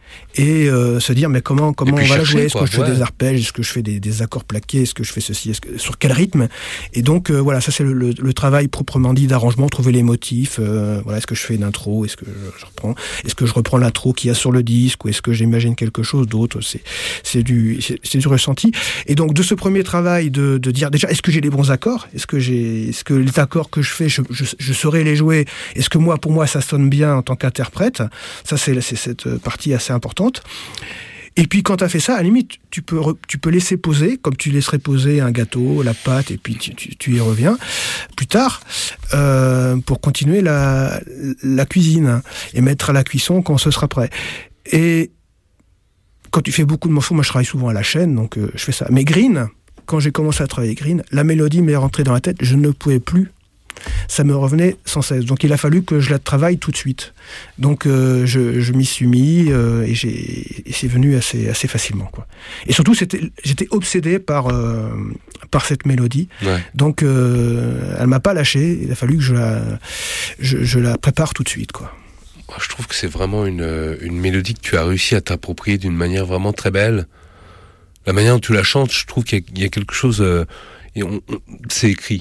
et euh, se dire mais comment comment on va chercher, la jouer, est-ce quoi, que je ouais. fais des arpèges, est-ce que je fais des, des accords plaqués, est-ce que je fais ceci, est-ce que, sur quel rythme. Et donc euh, voilà, ça c'est le, le, le travail proprement dit d'arrangement, trouver les motifs, euh, voilà, est-ce que je fais une intro, est-ce que je, je reprends est-ce que je reprends l'intro qu'il y a sur le disque, ou est-ce que j'imagine quelque chose d'autre. C'est c'est du c'est, c'est du ressenti. Et donc de ce premier travail de, de dire déjà est-ce que j'ai les bons accords, est-ce que j'ai est-ce que les accords que je fais je, je, je saurais les jouer, est-ce que moi pour moi ça sonne bien en tant qu'interprète. Ça c'est, c'est cette partie assez importante. Et puis quand tu as fait ça, à la limite, tu peux, re, tu peux laisser poser, comme tu laisserais poser un gâteau, la pâte, et puis tu, tu, tu y reviens plus tard euh, pour continuer la, la cuisine et mettre à la cuisson quand ce sera prêt. Et quand tu fais beaucoup de morceaux, moi je travaille souvent à la chaîne, donc euh, je fais ça. Mais Green, quand j'ai commencé à travailler Green, la mélodie m'est rentrée dans la tête, je ne pouvais plus. Ça me revenait sans cesse. Donc il a fallu que je la travaille tout de suite. Donc euh, je, je m'y suis mis euh, et, j'ai, et c'est venu assez, assez facilement, quoi. Et surtout, c'était, j'étais obsédé par, euh, par cette mélodie. Ouais. Donc euh, elle m'a pas lâché. Il a fallu que je la, je, je la prépare tout de suite, quoi. Je trouve que c'est vraiment une, une mélodie que tu as réussi à t'approprier d'une manière vraiment très belle. La manière dont tu la chantes, je trouve qu'il y a, il y a quelque chose... Euh, et on, on, c'est écrit.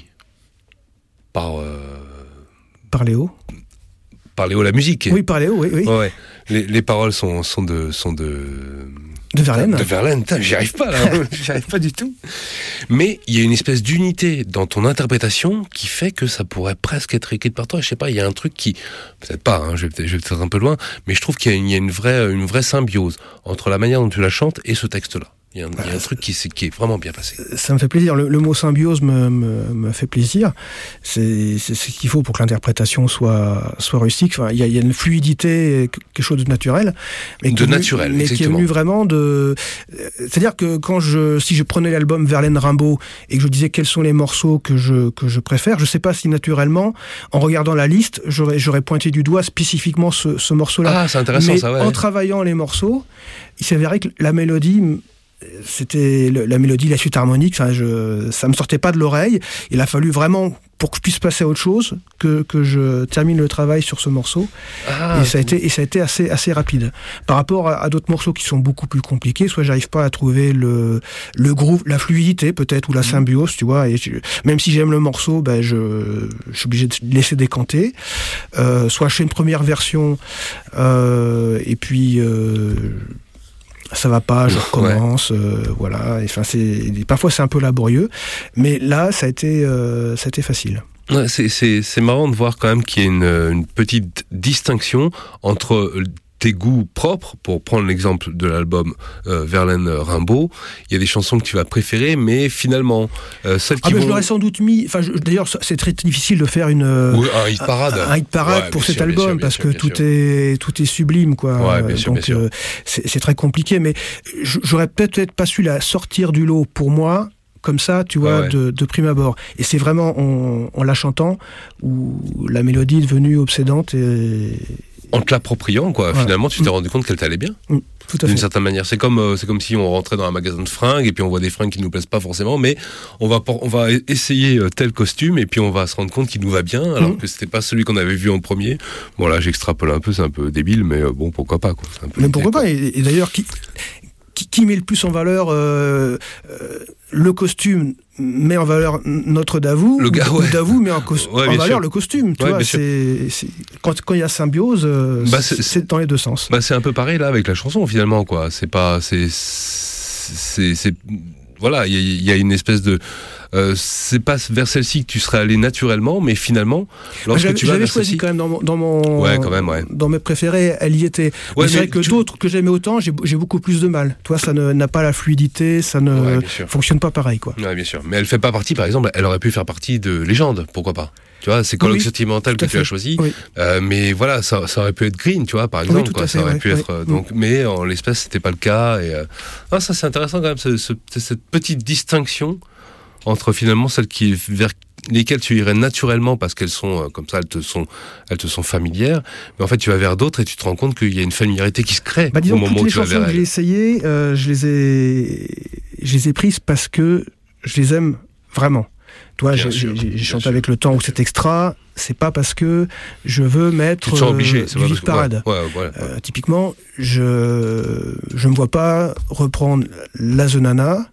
Par, euh... par Léo Par Léo la musique. Oui, par Léo, oui. oui. Ouais, ouais. Les, les paroles sont, sont de... Sont de... De Verlaine. De Verlaine, putain, j'y arrive pas là, j'y arrive pas du tout. Mais il y a une espèce d'unité dans ton interprétation qui fait que ça pourrait presque être écrit par toi. Je sais pas, il y a un truc qui... Peut-être pas, hein, je, vais peut-être, je vais peut-être un peu loin, mais je trouve qu'il y a une, il y a une, vraie, une vraie symbiose entre la manière dont tu la chantes et ce texte-là. Il y a un, il y a un truc qui, qui est vraiment bien passé. Ça me fait plaisir. Le, le mot symbiose me, me, me fait plaisir. C'est, c'est ce qu'il faut pour que l'interprétation soit, soit rustique. Enfin, il y a, il y a une fluidité, quelque chose de naturel. Mais de naturel, mais exactement. qui est venu vraiment de... C'est-à-dire que quand je, si je prenais l'album Verlaine Rimbaud et que je disais quels sont les morceaux que je, que je préfère, je sais pas si naturellement, en regardant la liste, j'aurais, j'aurais pointé du doigt spécifiquement ce, ce morceau-là. Ah, c'est intéressant mais ça, ouais. En travaillant les morceaux, il s'avérait que la mélodie... C'était le, la mélodie, la suite harmonique, ça, je, ça me sortait pas de l'oreille. Il a fallu vraiment, pour que je puisse passer à autre chose, que, que je termine le travail sur ce morceau. Ah, et, ça a été, et ça a été assez, assez rapide. Par rapport à, à d'autres morceaux qui sont beaucoup plus compliqués, soit j'arrive pas à trouver le, le groove, la fluidité peut-être, ou la symbiose, tu vois. Et je, même si j'aime le morceau, ben je, je suis obligé de laisser décanter. Euh, soit je fais une première version, euh, et puis... Euh, ça va pas, je recommence, ouais. euh, voilà. Enfin, c'est parfois c'est un peu laborieux, mais là, ça a été, euh, ça a été facile. Ouais, c'est, c'est, c'est marrant de voir quand même qu'il y a une, une petite distinction entre tes goûts propres, pour prendre l'exemple de l'album euh, Verlaine Rimbaud. Il y a des chansons que tu vas préférer, mais finalement, euh, celles qui ah ben vont... je l'aurais sans doute mis... Enfin, je, d'ailleurs, c'est très difficile de faire une... Oui, un hit parade. Un, un hit parade ouais, pour cet sûr, album, sûr, parce sûr, que tout sûr. est tout est sublime, quoi. Ouais, bien sûr, donc, bien sûr. Euh, c'est, c'est très compliqué, mais j'aurais peut-être pas su la sortir du lot pour moi, comme ça, tu vois, Ah ouais. de, de prime abord. Et c'est vraiment en, en la chantant où la mélodie est devenue obsédante et... En te l'appropriant, quoi. Voilà. Finalement, tu t'es Mm. rendu compte qu'elle t'allait bien. Mm, tout à D'une fait. certaine manière. C'est comme, euh, c'est comme si on rentrait dans un magasin de fringues et puis on voit des fringues qui nous plaisent pas forcément, mais on va, por- on va e- essayer euh, tel costume et puis on va se rendre compte qu'il nous va bien, alors Mm. que c'était pas celui qu'on avait vu en premier. Bon, là, j'extrapole un peu, c'est un peu débile, mais euh, bon, pourquoi pas, quoi. C'est un peu Mais l'idée, pourquoi quoi. pas et, et d'ailleurs, qui, qui, qui met le plus en valeur euh, euh, le costume met en valeur notre Davou, Le gars, ou ouais. Davou met en, cos- Ouais, en bien valeur sûr. le costume. Tu Ouais, vois, bien sûr. c'est, c'est- quand quand il y a symbiose, euh, Bah, c'est, c'est- c'est dans les deux sens. Bah, c'est un peu pareil là avec la chanson finalement, quoi. C'est pas, c'est, c'est, c'est, voilà, il y, a- il y a une espèce de, euh, c'est pas vers celle-ci que tu serais allé naturellement, mais finalement, lorsque J'avais, tu vas j'avais vers choisi celle-ci, quand même dans mon, dans mon Ouais, quand même, ouais. dans mes préférés, elle y était. Ouais, mais c'est mais vrai que tu- d'autres que j'aimais autant, j'ai, j'ai beaucoup plus de mal. Toi, ça ne, n'a pas la fluidité, ça ne Ouais, bien sûr. fonctionne pas pareil, quoi. Ouais, bien sûr. Mais elle fait pas partie, par exemple, elle aurait pu faire partie de Légende, pourquoi pas. Tu vois, c'est Colloque Oui, Sentimental tout que à tu fait. as choisi, Oui. euh, mais voilà, ça, ça aurait pu être Green, tu vois, par Oui, exemple, tout quoi. à Ça fait, aurait ouais, pu ouais. être, euh, donc, mais en l'espèce, c'était pas le cas. Et euh, ah, ça, c'est intéressant quand même, ce, ce- cette petite distinction entre finalement celles qui vers lesquelles tu irais naturellement parce qu'elles sont euh, comme ça, elles te sont, elles te sont familières. Mais en fait, tu vas vers d'autres et tu te rends compte qu'il y a une familiarité qui se crée Bah, disons, au moment toutes où les tu vas chansons vers que j'ai elles. essayées, euh, je les ai, je les ai prises parce que je les aime vraiment. Toi, Bien j'ai, sûr, j'ai, j'ai bien chanté sûr. avec le temps ou cet extra. C'est pas parce que je veux mettre Tu te sens euh, obligé, c'est du pas vive parce que- parade. ouais, ouais, voilà. Euh, typiquement, je je me vois pas reprendre La Zenana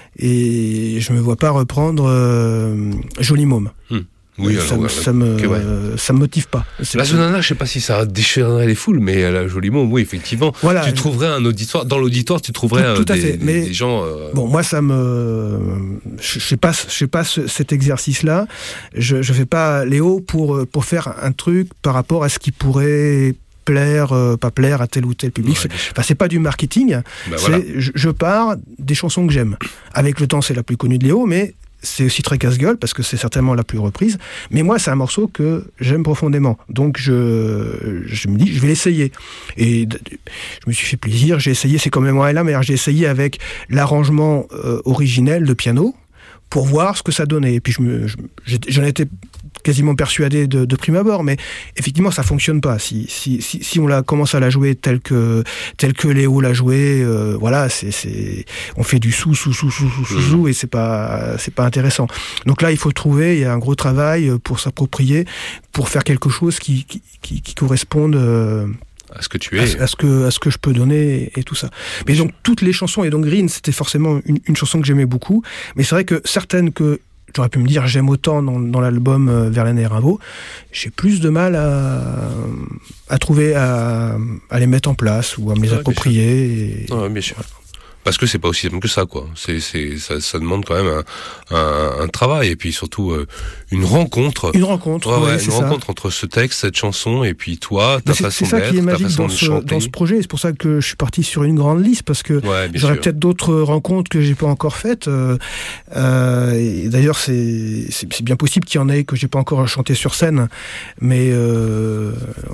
et je me vois pas reprendre euh, Joli Môme. Hmm. Oui, ça, alors, me- ouais, ça me ok, ouais. ça me motive pas. C'est- La Zonana, je sais pas si ça déchirerait les foules, mais la Joli Môme, oui, effectivement. Voilà. Tu trouverais un auditoire, dans l'auditoire, tu trouverais Tout- tout euh, à des, fait, des- mais- des gens. euh, Bon, moi, ça me, je, je sais pas, je sais pas ce- cet exercice-là. Je, je fais pas Léo pour pour faire un truc par rapport à ce qui pourrait plaire, euh, pas plaire à tel ou tel public. Ouais, C'est- bien sûr. enfin, c'est pas du marketing. Bah, c'est, voilà. je, je pars des chansons que j'aime. Avec le temps, c'est la plus connue de Léo, mais c'est aussi très casse-gueule parce que c'est certainement la plus reprise. Mais moi, c'est un morceau que j'aime profondément. Donc, je, je me dis, je vais l'essayer. Et d- je me suis fait plaisir. J'ai essayé, c'est quand même moi et là, mais alors, j'ai essayé avec l'arrangement euh, originel de piano pour voir ce que ça donnait. Et puis, je me, je- j'étais- j'en étais quasiment persuadé de, de prime abord, mais effectivement, ça fonctionne pas. Si, si, si, si on la commence à la jouer telle que, telle que Léo l'a joué, euh, voilà, c'est, c'est, on fait du sous, sous, sous, sous, sous, sous, sous, et c'est pas, c'est pas intéressant. Donc là, il faut trouver, il y a un gros travail pour s'approprier, pour faire quelque chose qui, qui, qui, qui corresponde, euh, à ce que tu à, es. ce- à ce que, à ce que je peux donner et, et tout ça. Mais donc, toutes les chansons, et donc Green, c'était forcément une, une chanson que j'aimais beaucoup, mais c'est vrai que certaines que j'aurais pu me dire j'aime autant dans, dans l'album euh, Verlaine et Rimbaud, j'ai plus de mal à, à trouver, à, à les mettre en place ou à me les Ouais, approprier. Et... Ouais, bien sûr. Parce que c'est pas aussi simple que ça, quoi. C'est, c'est, ça, ça demande quand même un, un, un travail et puis surtout euh, une rencontre. Une rencontre, Ouais, ouais, ouais, c'est une ça. rencontre entre ce texte, cette chanson et puis toi, ta Mais c'est, façon c'est ça d'être, qui est ta magique façon dans de ce, chanter. dans ce projet. C'est pour ça que je suis parti sur une grande liste parce que Ouais, bien j'aurais sûr. peut-être d'autres rencontres que j'ai pas encore faites. Euh, euh, et d'ailleurs, c'est, c'est, c'est bien possible qu'il y en ait que j'ai pas encore chanté sur scène. Mais euh,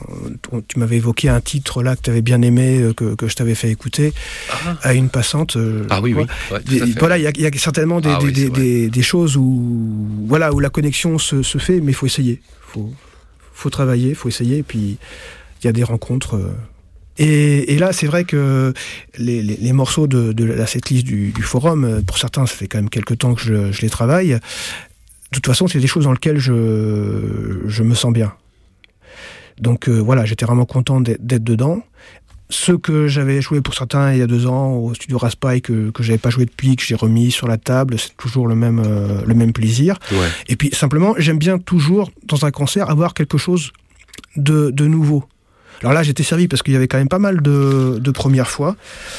tu m'avais évoqué un titre là que tu avais bien aimé, euh, que, que je t'avais fait écouter Ah. à une passante. euh, Ah oui, oui. voilà. Ouais, tout Des- à fait. voilà, il y a, il y a certainement des, Ah des, oui, des, c'est vrai. des, des choses où, voilà, où la connexion se, se fait, mais il faut essayer. Faut, faut travailler, faut essayer, et puis il y a des rencontres. euh. Et, et là, c'est vrai que les, les, les morceaux de, de la setlist du, du forum, euh, pour certains, ça fait quand même quelques temps que je, je les travaille. De toute façon, c'est des choses dans lesquelles je, je me sens bien. Donc euh, voilà, j'étais vraiment content d'être, d'être dedans. Ceux que j'avais joué pour certains il y a deux ans au studio Raspail, que, que j'avais pas joué depuis, que j'ai remis sur la table, c'est toujours le même, euh, le même plaisir. Ouais. Et puis simplement, j'aime bien toujours, dans un concert, avoir quelque chose de, de nouveau. Alors là, j'étais servi parce qu'il y avait quand même pas mal de, de premières fois.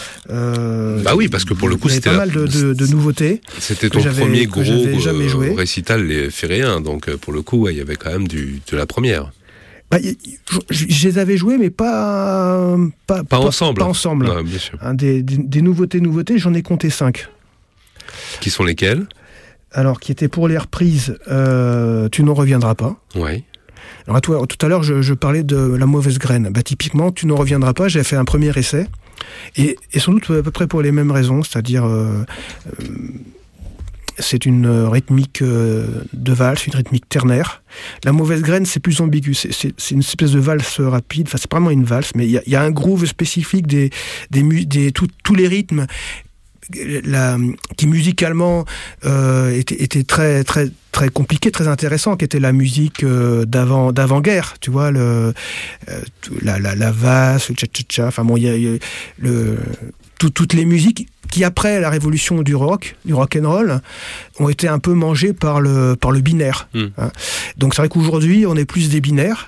Euh, Bah oui, parce que pour le coup, il y avait c'était pas la- mal de, de, de nouveautés. C'était que ton j'avais- premier que gros j'avais jamais euh, joué. récital les Féréens, donc euh, pour le coup, ouais, il y avait quand même du, de la première. Bah, y- y- je, je les avais joués, mais pas pas, Pas ensemble. Pas ensemble. Ouais, bien sûr. Hein, des, des, des nouveautés, nouveautés, j'en ai compté cinq. Qui sont lesquels? Alors, qui étaient pour les reprises, euh, Tu n'en reviendras pas. Ouais. Alors, à toi, tout à l'heure, je, je parlais de La mauvaise graine. Bah, typiquement, Tu n'en reviendras pas, j'ai fait un premier essai. Et, et sans doute à peu près pour les mêmes raisons, c'est-à-dire... Euh, euh, c'est une rythmique euh, de valse, une rythmique ternaire. La mauvaise graine, c'est plus ambigu. C'est, c'est, c'est une espèce de valse rapide. Enfin, c'est pas vraiment une valse, mais il y, y a un groove spécifique des, des, des tous les rythmes. La, qui musicalement euh, était, était très très très compliqué, très intéressant, qui était la musique euh, d'avant d'avant-guerre, tu vois, le euh, la la la valse, le cha-cha-cha, enfin bon, il y a, y a le tout, toutes les musiques qui après la révolution du rock, du rock and roll, ont été un peu mangées par le par le binaire. Mmh. Hein. Donc c'est vrai qu'aujourd'hui on est plus des binaires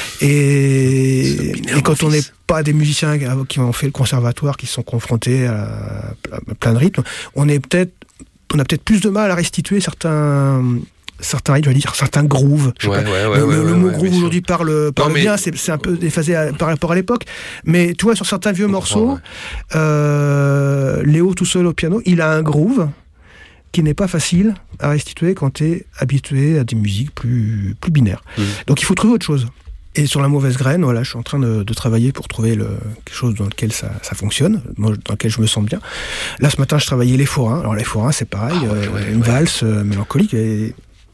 et, et quand on n'est pas des musiciens qui ont fait le conservatoire, qui sont confrontés à, à plein de rythmes, on est peut-être on a peut-être plus de mal à restituer certains certains rythmes, je vais dire certains grooves. Je sais ouais, pas. Ouais, ouais, le, ouais, le ouais, mot ouais, groove aujourd'hui parle, parle non, mais... bien, c'est, c'est un peu déphasé à, par rapport à l'époque. Mais tu vois, sur certains vieux morceaux, ouais. euh, Léo tout seul au piano, il a un groove qui n'est pas facile à restituer quand tu es habitué à des musiques plus, plus binaires. Mmh. Donc il faut trouver autre chose. Et sur la mauvaise graine, voilà, je suis en train de, de travailler pour trouver le, quelque chose dans lequel ça, ça fonctionne, dans lequel je me sens bien. Là, ce matin, je travaillais les forains. Alors les forains, c'est pareil, ah, ouais, euh, ouais, une ouais. valse euh, mélancolique et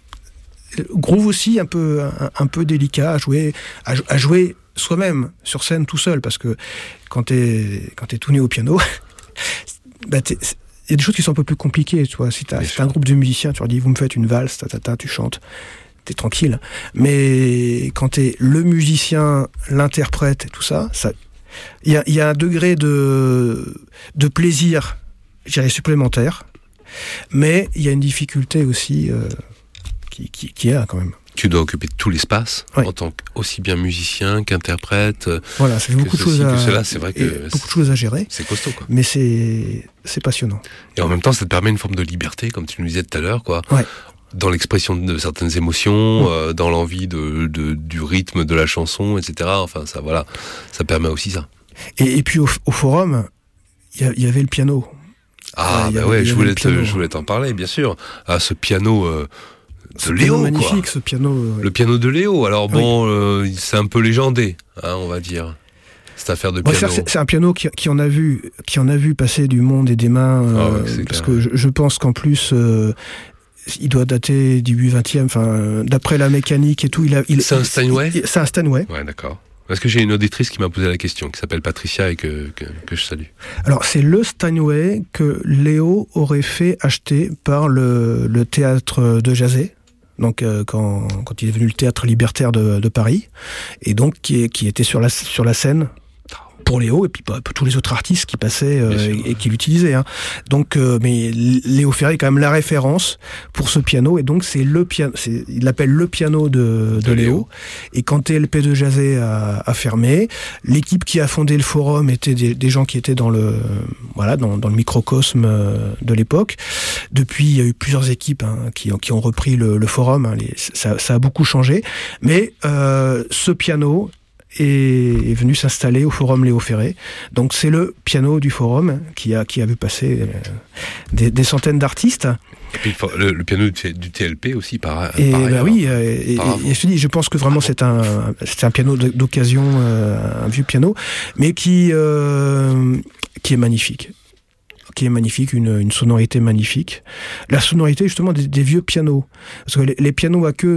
groove aussi un peu un, un peu délicat à jouer à, à jouer soi-même sur scène tout seul, parce que quand t'es quand t'es tout né au piano, bah il y a des choses qui sont un peu plus compliquées, tu vois. Si t'as, si t'as un groupe de musiciens, tu leur dis vous me faites une valse, ta, ta, ta, tu chantes, t'es tranquille. Mais quand t'es le musicien, l'interprète et tout ça, ça il y a il y a un degré de de plaisir, je dirais, supplémentaire, mais il y a une difficulté aussi euh, Qui, qui, qui est là quand même. Tu dois occuper tout l'espace, ouais. en tant qu'aussi bien musicien qu'interprète. Voilà, ça fait beaucoup de choses à, cela, c'est vrai que beaucoup de choses à gérer. C'est costaud, quoi. Mais c'est, c'est passionnant. Et en même temps, ça te permet une forme de liberté, comme tu nous disais tout à l'heure, quoi. Ouais. Dans l'expression de certaines émotions, mmh. euh, dans l'envie de, de, du rythme de la chanson, et cetera. Enfin, ça, voilà, ça permet aussi ça. Et, et puis au, au forum, il y, y avait le piano. Ah, ouais, bah ouais, je voulais, te, je voulais t'en parler, bien sûr. Ah, ce piano. Euh, Ce de piano Léo, magnifique, quoi. ce piano. Euh... Le piano de Léo. Alors bon, oui. euh, c'est un peu légendé, hein, on va dire. Cette affaire de bon, piano. c'est, c'est un piano qui, qui en a vu, qui en a vu passer du monde et des mains, euh, ah ouais, parce clair. que je, je pense qu'en plus, euh, il doit dater début vingtième. Enfin, d'après la mécanique et tout, il a. Il, c'est un Steinway. Il, c'est un Steinway. Ouais, d'accord. Parce que j'ai une auditrice qui m'a posé la question, qui s'appelle Patricia et que, que, que je salue. Alors, c'est le Steinway que Léo aurait fait acheter par le, le théâtre de Jazet. Donc euh, quand, quand il est venu le théâtre libertaire de, de Paris, et donc qui, est, qui était sur la, sur la scène pour Léo et puis pour, pour tous les autres artistes qui passaient euh, et, et qui l'utilisaient. Hein. Donc, euh, mais Léo Ferré est quand même la référence pour ce piano, et donc c'est le piano, c'est, il l'appelle le piano de, de, de Léo. Léo. Et quand T L P de Jazet a, a fermé, l'équipe qui a fondé le forum était des, des gens qui étaient dans le, voilà, dans, dans le microcosme de l'époque. Depuis, il y a eu plusieurs équipes hein, qui, qui ont repris le, le forum. Hein, les, ça, ça a beaucoup changé, mais euh, ce piano est, est venu s'installer au forum Léo Ferré. Donc c'est le piano du forum qui a qui a vu passer euh, des, des centaines d'artistes. Et puis le, le piano du, du T L P aussi par. Et par bah ailleurs. oui. Euh, et, et, et je te dis, je pense que vraiment c'est un c'est un piano d'occasion, euh, un vieux piano, mais qui euh, qui est magnifique. qui est magnifique, une, une sonorité magnifique. La sonorité, justement, des, des vieux pianos. Parce que les, les pianos à queue,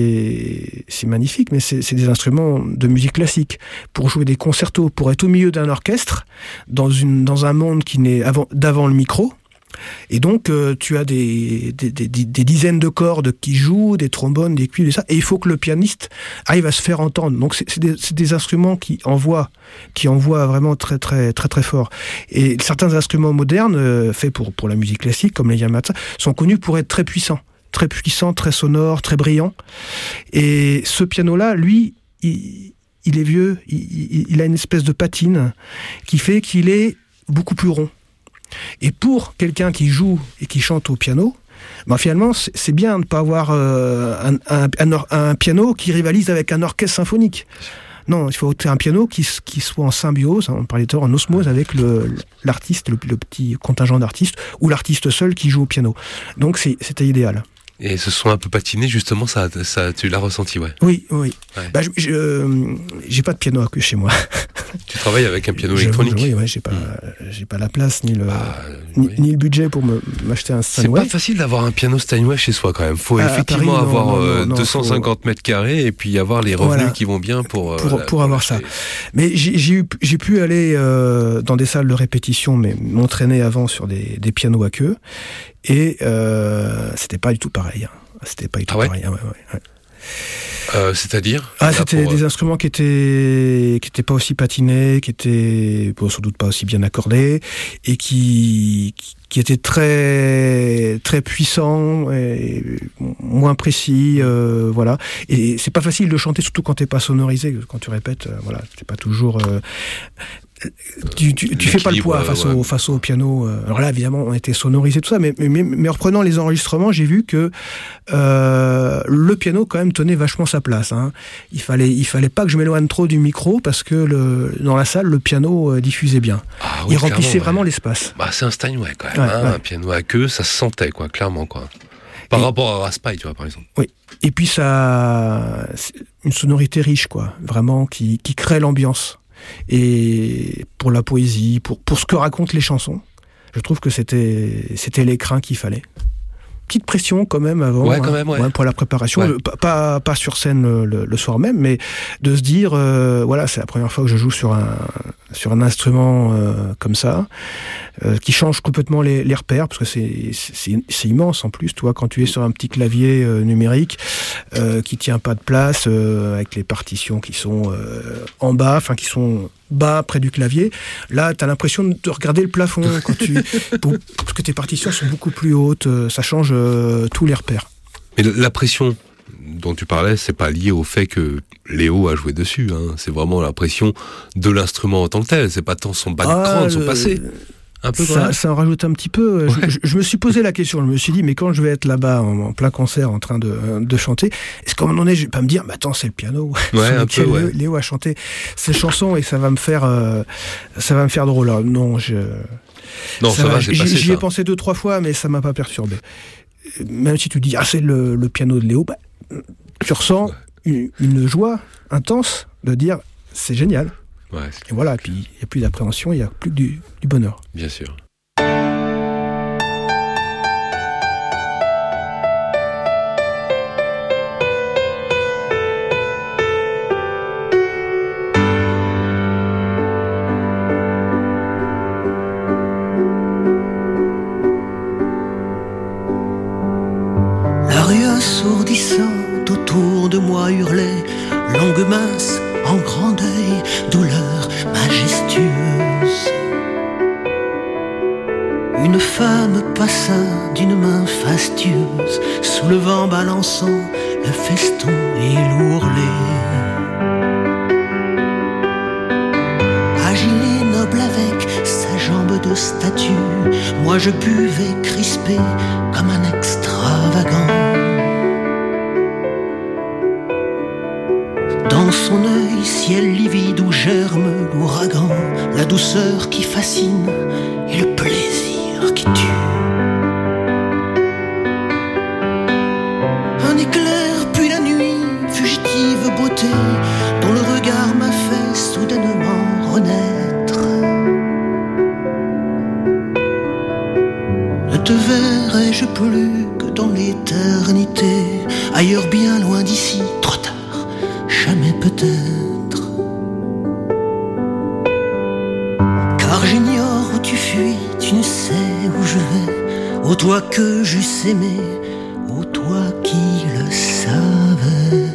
c'est, c'est magnifique, mais c'est, c'est des instruments de musique classique. Pour jouer des concertos, pour être au milieu d'un orchestre, dans, une, dans un monde qui n'est avant, d'avant le micro. Et donc, euh, tu as des, des, des, des dizaines de cordes qui jouent, des trombones, des cuivres, et ça. Et il faut que le pianiste arrive à se faire entendre. Donc, c'est, c'est, des, c'est des instruments qui envoient, qui envoient vraiment très, très, très, très fort. Et certains instruments modernes, euh, faits pour, pour la musique classique, comme les Yamaha, sont connus pour être très puissants. Très puissants, très sonores, très brillants. Et ce piano-là, lui, il, il est vieux, il, il a une espèce de patine qui fait qu'il est beaucoup plus rond. Et pour quelqu'un qui joue et qui chante au piano, ben finalement, c'est, c'est bien de ne pas avoir euh, un, un, un, un piano qui rivalise avec un orchestre symphonique. Non, il faut un piano qui, qui soit en symbiose, on parlait tout à l'heure, en osmose avec le, l'artiste, le, le petit contingent d'artistes, ou l'artiste seul qui joue au piano. Donc c'est, c'était idéal. Et ce son un peu patiné, justement, ça, ça, tu l'as ressenti, ouais. Oui, oui. Ouais. Bah, je, je, euh, j'ai pas de piano à queue chez moi. Tu travailles avec un piano Je- électronique. Oui, ouais, j'ai pas, Hmm. j'ai pas la place ni le, Bah, ni, oui. ni le budget pour me, m'acheter un C'est Steinway. pas facile d'avoir un piano Steinway chez soi quand même. Faut Ah, à effectivement Paris, non, avoir non, euh, non, non, deux cent cinquante mètres carrés et puis avoir les revenus Voilà. qui vont bien pour euh, Pour- la- pour avoir ça. l'acheter. Mais j'ai, j'ai, eu, j'ai pu aller euh, dans des salles de répétition, mais m'entraîner avant sur des, des pianos à queue, et euh, c'était pas du tout pareil. Hein. C'était pas du tout Ah ouais pareil. hein, ouais, ouais, ouais. Euh, c'est-à-dire Ah, Là, c'était pour, des euh, instruments qui étaient qui étaient pas aussi patinés, qui étaient bon, sans doute pas aussi bien accordés, et qui qui, qui étaient très très puissants, et moins précis, euh, voilà. Et c'est pas facile de chanter, surtout quand t'es pas sonorisé, quand tu répètes, euh, voilà, t'es pas toujours. Euh, tu, tu, tu fais pas le poids L'équilibre, face, euh, ouais. au, face au piano. euh. Alors là, évidemment, on était sonorisé tout ça, mais, mais, mais en reprenant les enregistrements, j'ai vu que euh, le piano quand même tenait vachement sa place. Hein. Il fallait, il fallait pas que je m'éloigne trop du micro parce que le, dans la salle, le piano euh, diffusait bien. Ah oui, il remplissait clairement, vraiment ouais. l'espace. Bah, c'est un Steinway quand même. Ouais, hein, ouais. Un piano à queue, ça se sentait quoi, clairement quoi. Par Et- rapport à Raspail, tu vois, par exemple. Oui. Et puis ça, c'est une sonorité riche, quoi, vraiment qui, qui crée l'ambiance. Et pour la poésie, pour pour ce que racontent les chansons, je trouve que c'était c'était l'écrin qu'il fallait. Petite pression quand même avant, Ouais, quand même, ouais. pour la préparation, Ouais. Le- pas, pas pas sur scène le, le- le soir même, mais de se dire euh, voilà, c'est la première fois que je joue sur un sur un instrument euh, comme ça, euh, qui change complètement les, les repères, parce que c'est c'est c'est immense en plus, toi, quand tu es sur un petit clavier euh, numérique euh, qui tient pas de place, euh, avec les partitions qui sont euh, en bas, enfin qui sont bas près du clavier. Là, tu as l'impression de regarder le plafond quand tu pour- parce que tes partitions sont beaucoup plus hautes, euh, ça change euh, tous les repères. Mais la pression dont tu parlais, c'est pas lié au fait que Léo a joué dessus. Hein. C'est vraiment la pression de l'instrument en tant que tel. C'est pas tant son background, Ah, son le- passé. Un peu quand Ça, même. ça en rajoute un petit peu. Je- Ouais. Je, je me suis posé la question. Je me suis dit, mais quand je vais être là-bas en, en plein concert en train de, de chanter, est-ce qu'à un moment donné, je vais pas me dire, mais attends, c'est le piano Ouais, sur un lequel peu, ouais. Léo, Léo a chanté ces chansons et ça va me faire, euh, ça va me faire drôle. Alors, non, je. Non, ça, va, c'est j'y- passé J'y ai ça. pensé deux trois fois, mais ça m'a pas perturbé. Même si tu dis, ah, c'est le, le piano de Léo, bah, tu ressens une, une joie intense de dire, c'est génial. Ouais, c'est- Et voilà. Et puis il y a plus d'appréhension, il y a plus que du, du bonheur. bien sûr. La rue assourdissante autour de moi hurlait, longue masse en grand deuil, douleur majestueuse. Une femme passa d'une main fastueuse, soulevant, balançant le feston et l'ourlet. Agile et noble avec sa jambe de statue, moi je buvais crispé comme un extravagant. Dans son œil, ciel livide où germe l'ouragan, la douceur qui fascine et le plaisir qui tue. Un éclair puis la nuit, fugitive beauté, dont le regard m'a fait soudainement renaître. Ne te verrai-je plus que dans l'éternité, ailleurs bien loin d'ici, trop tard, jamais peut-être. Car j'ignore où tu fuis, tu ne sais où je vais, ô toi que j'eusse aimé, ô toi qui le savais.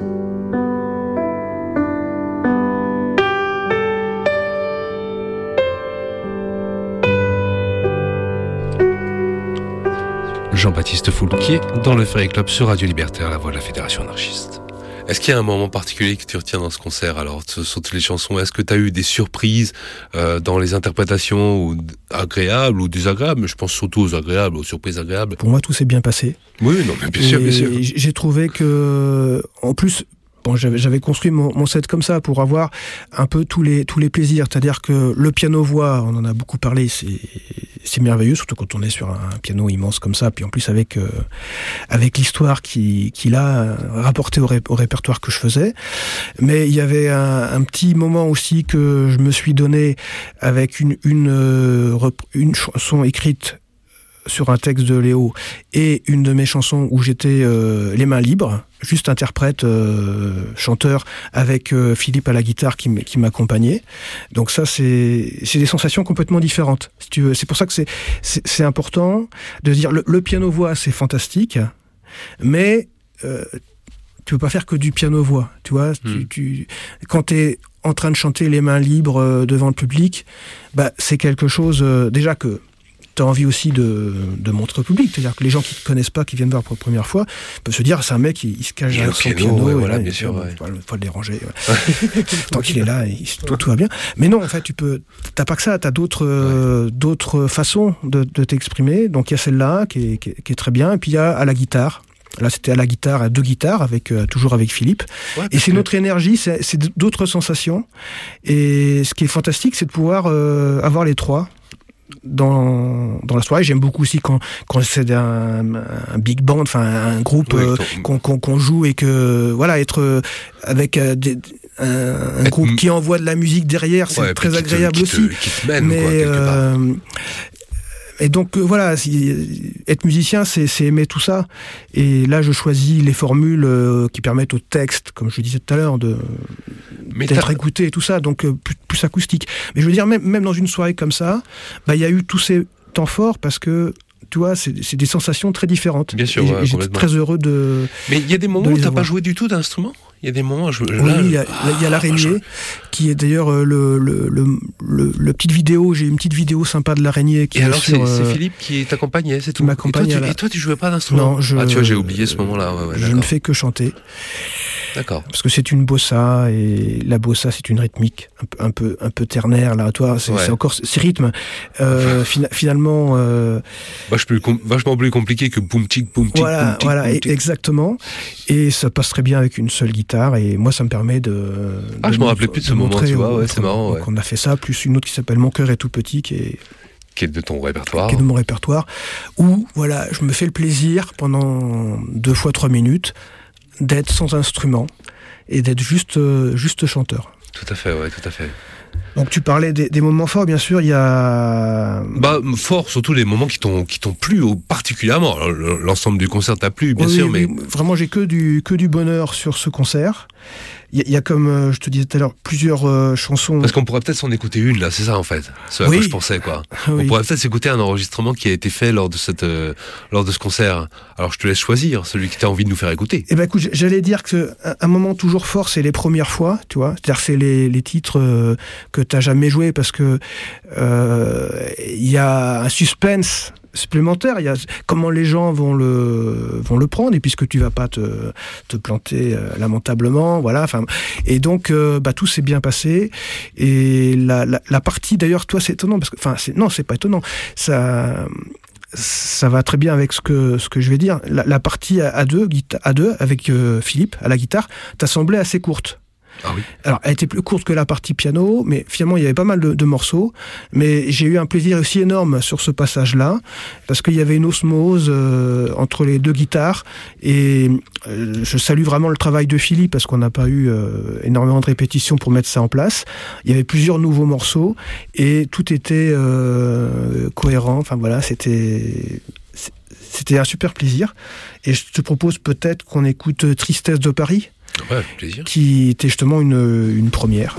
Jean-Baptiste Foulquier dans le Ferry Club sur Radio Libertaire, la voix de la Fédération anarchiste. Est-ce qu'il y a un moment particulier que tu retiens dans ce concert, alors, sur toutes les chansons? Est-ce que tu as eu des surprises euh, dans les interprétations, ou agréables ou désagréables? Mais je pense surtout aux agréables, aux surprises agréables. Pour moi, tout s'est bien passé. Oui, non, mais bien sûr, Et bien sûr. J'ai trouvé que, en plus, bon, j'avais, j'avais construit mon, mon set comme ça pour avoir un peu tous les tous les plaisirs. C'est-à-dire que le piano-voix, on en a beaucoup parlé, c'est c'est merveilleux, surtout quand on est sur un piano immense comme ça. Puis en plus avec euh, avec l'histoire qui qu'il a rapporté au, ré, au répertoire que je faisais. Mais il y avait un, un petit moment aussi que je me suis donné avec une une euh, une chanson écrite sur un texte de Léo et une de mes chansons où j'étais euh, les mains libres, juste interprète, euh, chanteur, avec euh, Philippe à la guitare qui, qui m'accompagnait. Donc ça, c'est, c'est des sensations complètement différentes. Si tu veux. C'est pour ça que c'est, c'est, c'est important de dire le, le piano-voix, c'est fantastique, mais euh, tu peux pas faire que du piano-voix, tu vois. Mmh. Tu, tu, quand t'es en train de chanter les mains libres euh, devant le public, bah c'est quelque chose euh, déjà que tu as envie aussi de, de montrer au public. C'est-à-dire que les gens qui ne te connaissent pas, qui viennent voir pour la première fois, peuvent se dire, c'est un mec, il, il se cache derrière son piano, ouais, et voilà, là, bien il sûr, ouais. faut, faut le déranger. Ouais. Tant qu'il est là, il, tout, tout va bien. Mais non, en fait, tu peux, t'as pas que ça, t'as d'autres, euh, d'autres façons de, de t'exprimer. Donc il y a celle-là qui est, qui, est, qui est très bien, et puis il y a à la guitare. Là, c'était à la guitare, à deux guitares, avec euh, toujours avec Philippe. Ouais, et c'est que... notre énergie, c'est, c'est d'autres sensations. Et ce qui est fantastique, c'est de pouvoir euh, avoir les trois dans dans la soirée. J'aime beaucoup aussi quand quand c'est un, un big band, enfin un groupe oui, euh, qu'on, qu'on qu'on joue et que voilà, être euh, avec euh, des, un, un groupe m- qui envoie de la musique derrière, c'est ouais, très agréable te, aussi. Qui te, qui te mène, mais quoi, euh, et donc euh, voilà, si, être musicien, c'est, c'est aimer tout ça. Et là, je choisis les formules euh, qui permettent au texte, comme je le disais tout à l'heure, de Mais d'être t'as... écouté et tout ça, donc euh, plus, plus acoustique. Mais je veux dire, même, même dans une soirée comme ça, bah il y a eu tous ces temps forts parce que tu vois, c'est, c'est des sensations très différentes. Bien sûr, et, ouais, et j'étais très heureux de. Mais il y a des moments où t'as pas joué du tout d'instrument. Il y a des moments, je, oui, là, il y a, il y a l'araignée, je... qui est d'ailleurs le le le le, le petite vidéo. J'ai une petite vidéo sympa de l'araignée qui et est alors sur. C'est, c'est Philippe qui t'accompagnait, c'est tout. Qui m'accompagne. Et toi, tu, la... et toi, tu jouais pas d'instrument. Non, je. Ah, tu vois, j'ai oublié ce moment-là. Ouais, ouais, je ne fais que chanter. D'accord. Parce que c'est une bossa et la bossa c'est une rythmique un peu un peu un peu ternaire là. Toi, c'est, ouais. c'est encore ces rythmes. Euh, fina, finalement. Euh... Vachement, com- vachement plus compliqué que boum tic boum tic. Voilà, boum, tic, voilà, boum, tic. Exactement. Et ça passe très bien avec une seule guitare et moi ça me permet de. Ah, de je me rappelais plus de ce moment, tu vois. Ouais, c'est marrant. Donc ouais. on a fait ça plus une autre qui s'appelle Mon cœur est tout petit qui est. Qui est de ton répertoire. Qui est de mon répertoire. Où voilà, je me fais le plaisir pendant deux fois trois minutes d'être sans instrument et d'être juste euh, juste chanteur. Tout à fait, ouais, tout à fait. Donc tu parlais des, des moments forts, bien sûr, il y a... Bah, fort, surtout les moments qui t'ont, qui t'ont plu au, particulièrement. L'ensemble du concert t'a plu, bien oui, sûr, mais... mais... Vraiment, j'ai que du, que du bonheur sur ce concert. Il y, y a comme, euh, je te disais tout à l'heure, plusieurs euh, chansons... Parce qu'on pourrait peut-être s'en écouter une, là, c'est ça, en fait. Ce à oui. quoi je pensais, quoi. Oui. On pourrait peut-être s'écouter un enregistrement qui a été fait lors de cette, euh, lors de ce concert. Alors, je te laisse choisir celui que tu as envie de nous faire écouter. Eh ben, écoute, j'allais dire que un moment toujours fort, c'est les premières fois, tu vois. C'est-à-dire, c'est les, les titres euh, que t'as jamais joué parce que il euh, y a un suspense supplémentaire, il y a comment les gens vont le vont le prendre et puisque tu vas pas te te planter euh, lamentablement, voilà, enfin et donc euh, bah tout s'est bien passé et la la, la partie d'ailleurs toi c'est étonnant parce que enfin c'est non, c'est pas étonnant. Ça ça va très bien avec ce que ce que je vais dire. La, la partie à, à deux à deux avec euh, Philippe à la guitare, t'a semblé assez courte. Ah oui. Alors, elle était plus courte que la partie piano, mais finalement, il y avait pas mal de, de morceaux. Mais j'ai eu un plaisir aussi énorme sur ce passage-là, parce qu'il y avait une osmose euh, entre les deux guitares. Et euh, je salue vraiment le travail de Philippe, parce qu'on n'a pas eu euh, énormément de répétitions pour mettre ça en place. Il y avait plusieurs nouveaux morceaux, et tout était euh, cohérent. Enfin voilà, c'était... C'était un super plaisir. Et je te propose peut-être qu'on écoute Tristesse de Paris. Ouais, avec plaisir. Qui était justement une, une première.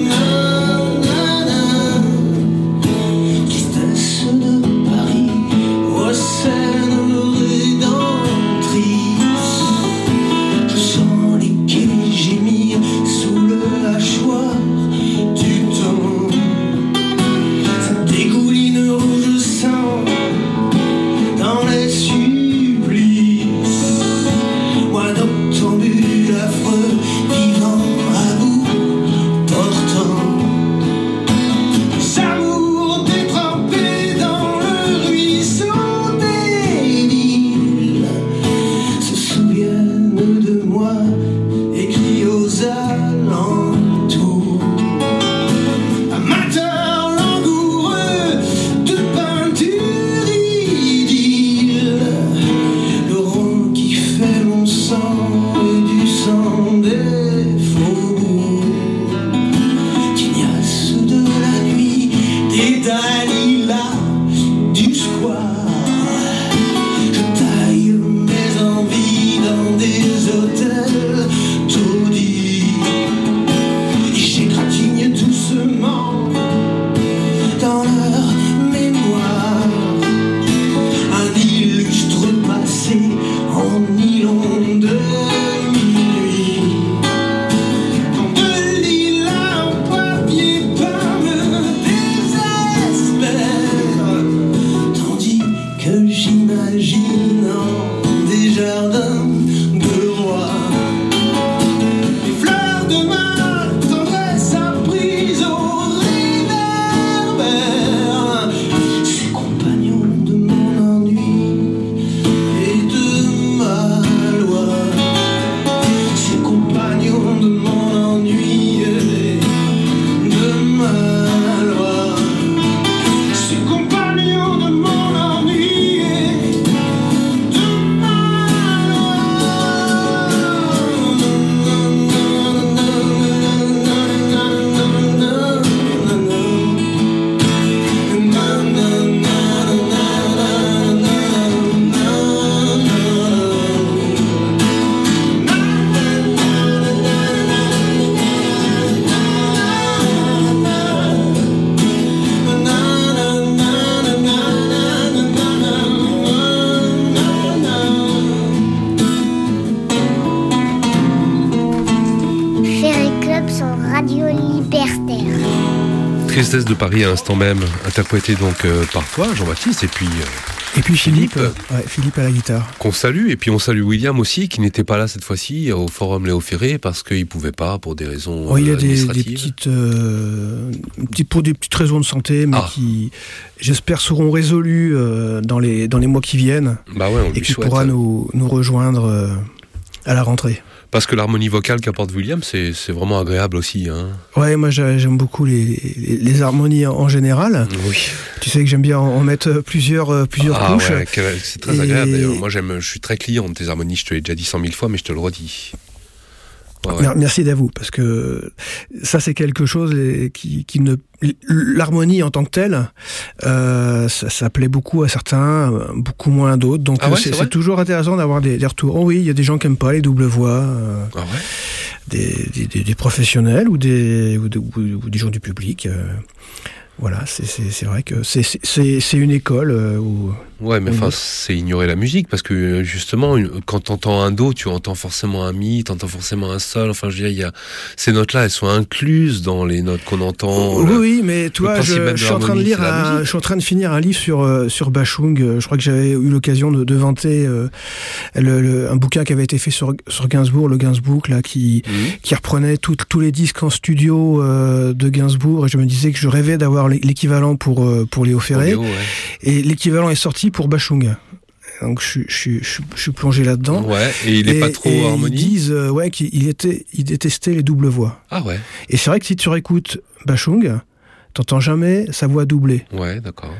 Tristesse de Paris, Tristesse de Paris à l'instant même, interprété donc euh, par toi, Jean-Baptiste, et puis... Euh, et puis Philippe, Philippe, euh, ouais, Philippe à la guitare. Qu'on salue, et puis on salue William aussi, qui n'était pas là cette fois-ci au Forum Léo Ferré, parce qu'il pouvait pas, pour des raisons oh, il y a euh, des, administratives. des petites, euh, petits, pour des petites raisons de santé, mais ah. qui, j'espère, seront résolues euh, dans, les, dans les mois qui viennent, bah ouais, on et lui qui souhaite. pourra nous, nous rejoindre euh, à la rentrée. Parce que l'harmonie vocale qu'apporte William, c'est, c'est vraiment agréable aussi. Hein. Ouais, moi j'aime beaucoup les, les, les harmonies en général. Oui. Tu sais que j'aime bien en, en mettre plusieurs, plusieurs ah, couches. Ouais, c'est très et... agréable d'ailleurs. Moi j'aime, je suis très client de tes harmonies, je te l'ai déjà dit cent mille fois, mais je te le redis. Ouais, ouais. Merci à vous, parce que ça c'est quelque chose qui, qui ne... L'harmonie en tant que telle, euh, ça, ça plaît beaucoup à certains, beaucoup moins à d'autres. Donc ah ouais, c'est, c'est, c'est toujours intéressant d'avoir des, des retours. Oh oui, il y a des gens qui n'aiment pas les doubles voix, euh, ah ouais. des, des, des professionnels ou des, ou, de, ou des gens du public. Euh, voilà, c'est, c'est, c'est vrai que c'est, c'est, c'est une école euh, où... Ouais, mais enfin, c'est ignorer la musique, parce que justement, quand t'entends un do, tu entends forcément un mi, t'entends forcément un sol. Enfin, je veux dire, il y a ces notes-là, elles sont incluses dans les notes qu'on entend. Oui, le, oui, mais toi, je, je suis en train de lire, un, je suis en train de finir un livre sur euh, sur Bashung. Je crois que j'avais eu l'occasion de, de vanter euh, le, le, un bouquin qui avait été fait sur sur Gainsbourg, le Gainsbourg là, qui mmh. qui reprenait tout, tous les disques en studio euh, de Gainsbourg. Et je me disais que je rêvais d'avoir l'équivalent pour euh, pour Léo Ferré. Léo, ouais. Et l'équivalent est sorti pour Bashung. Donc je, je, je, je suis plongé là-dedans. Ouais, et il est et, pas trop et harmonie. Ils disent euh, ouais, qu'il était, il détestait les doubles voix. Ah ouais. Et c'est vrai que si tu réécoutes Bashung, t'entends jamais sa voix doublée. Ouais, d'accord.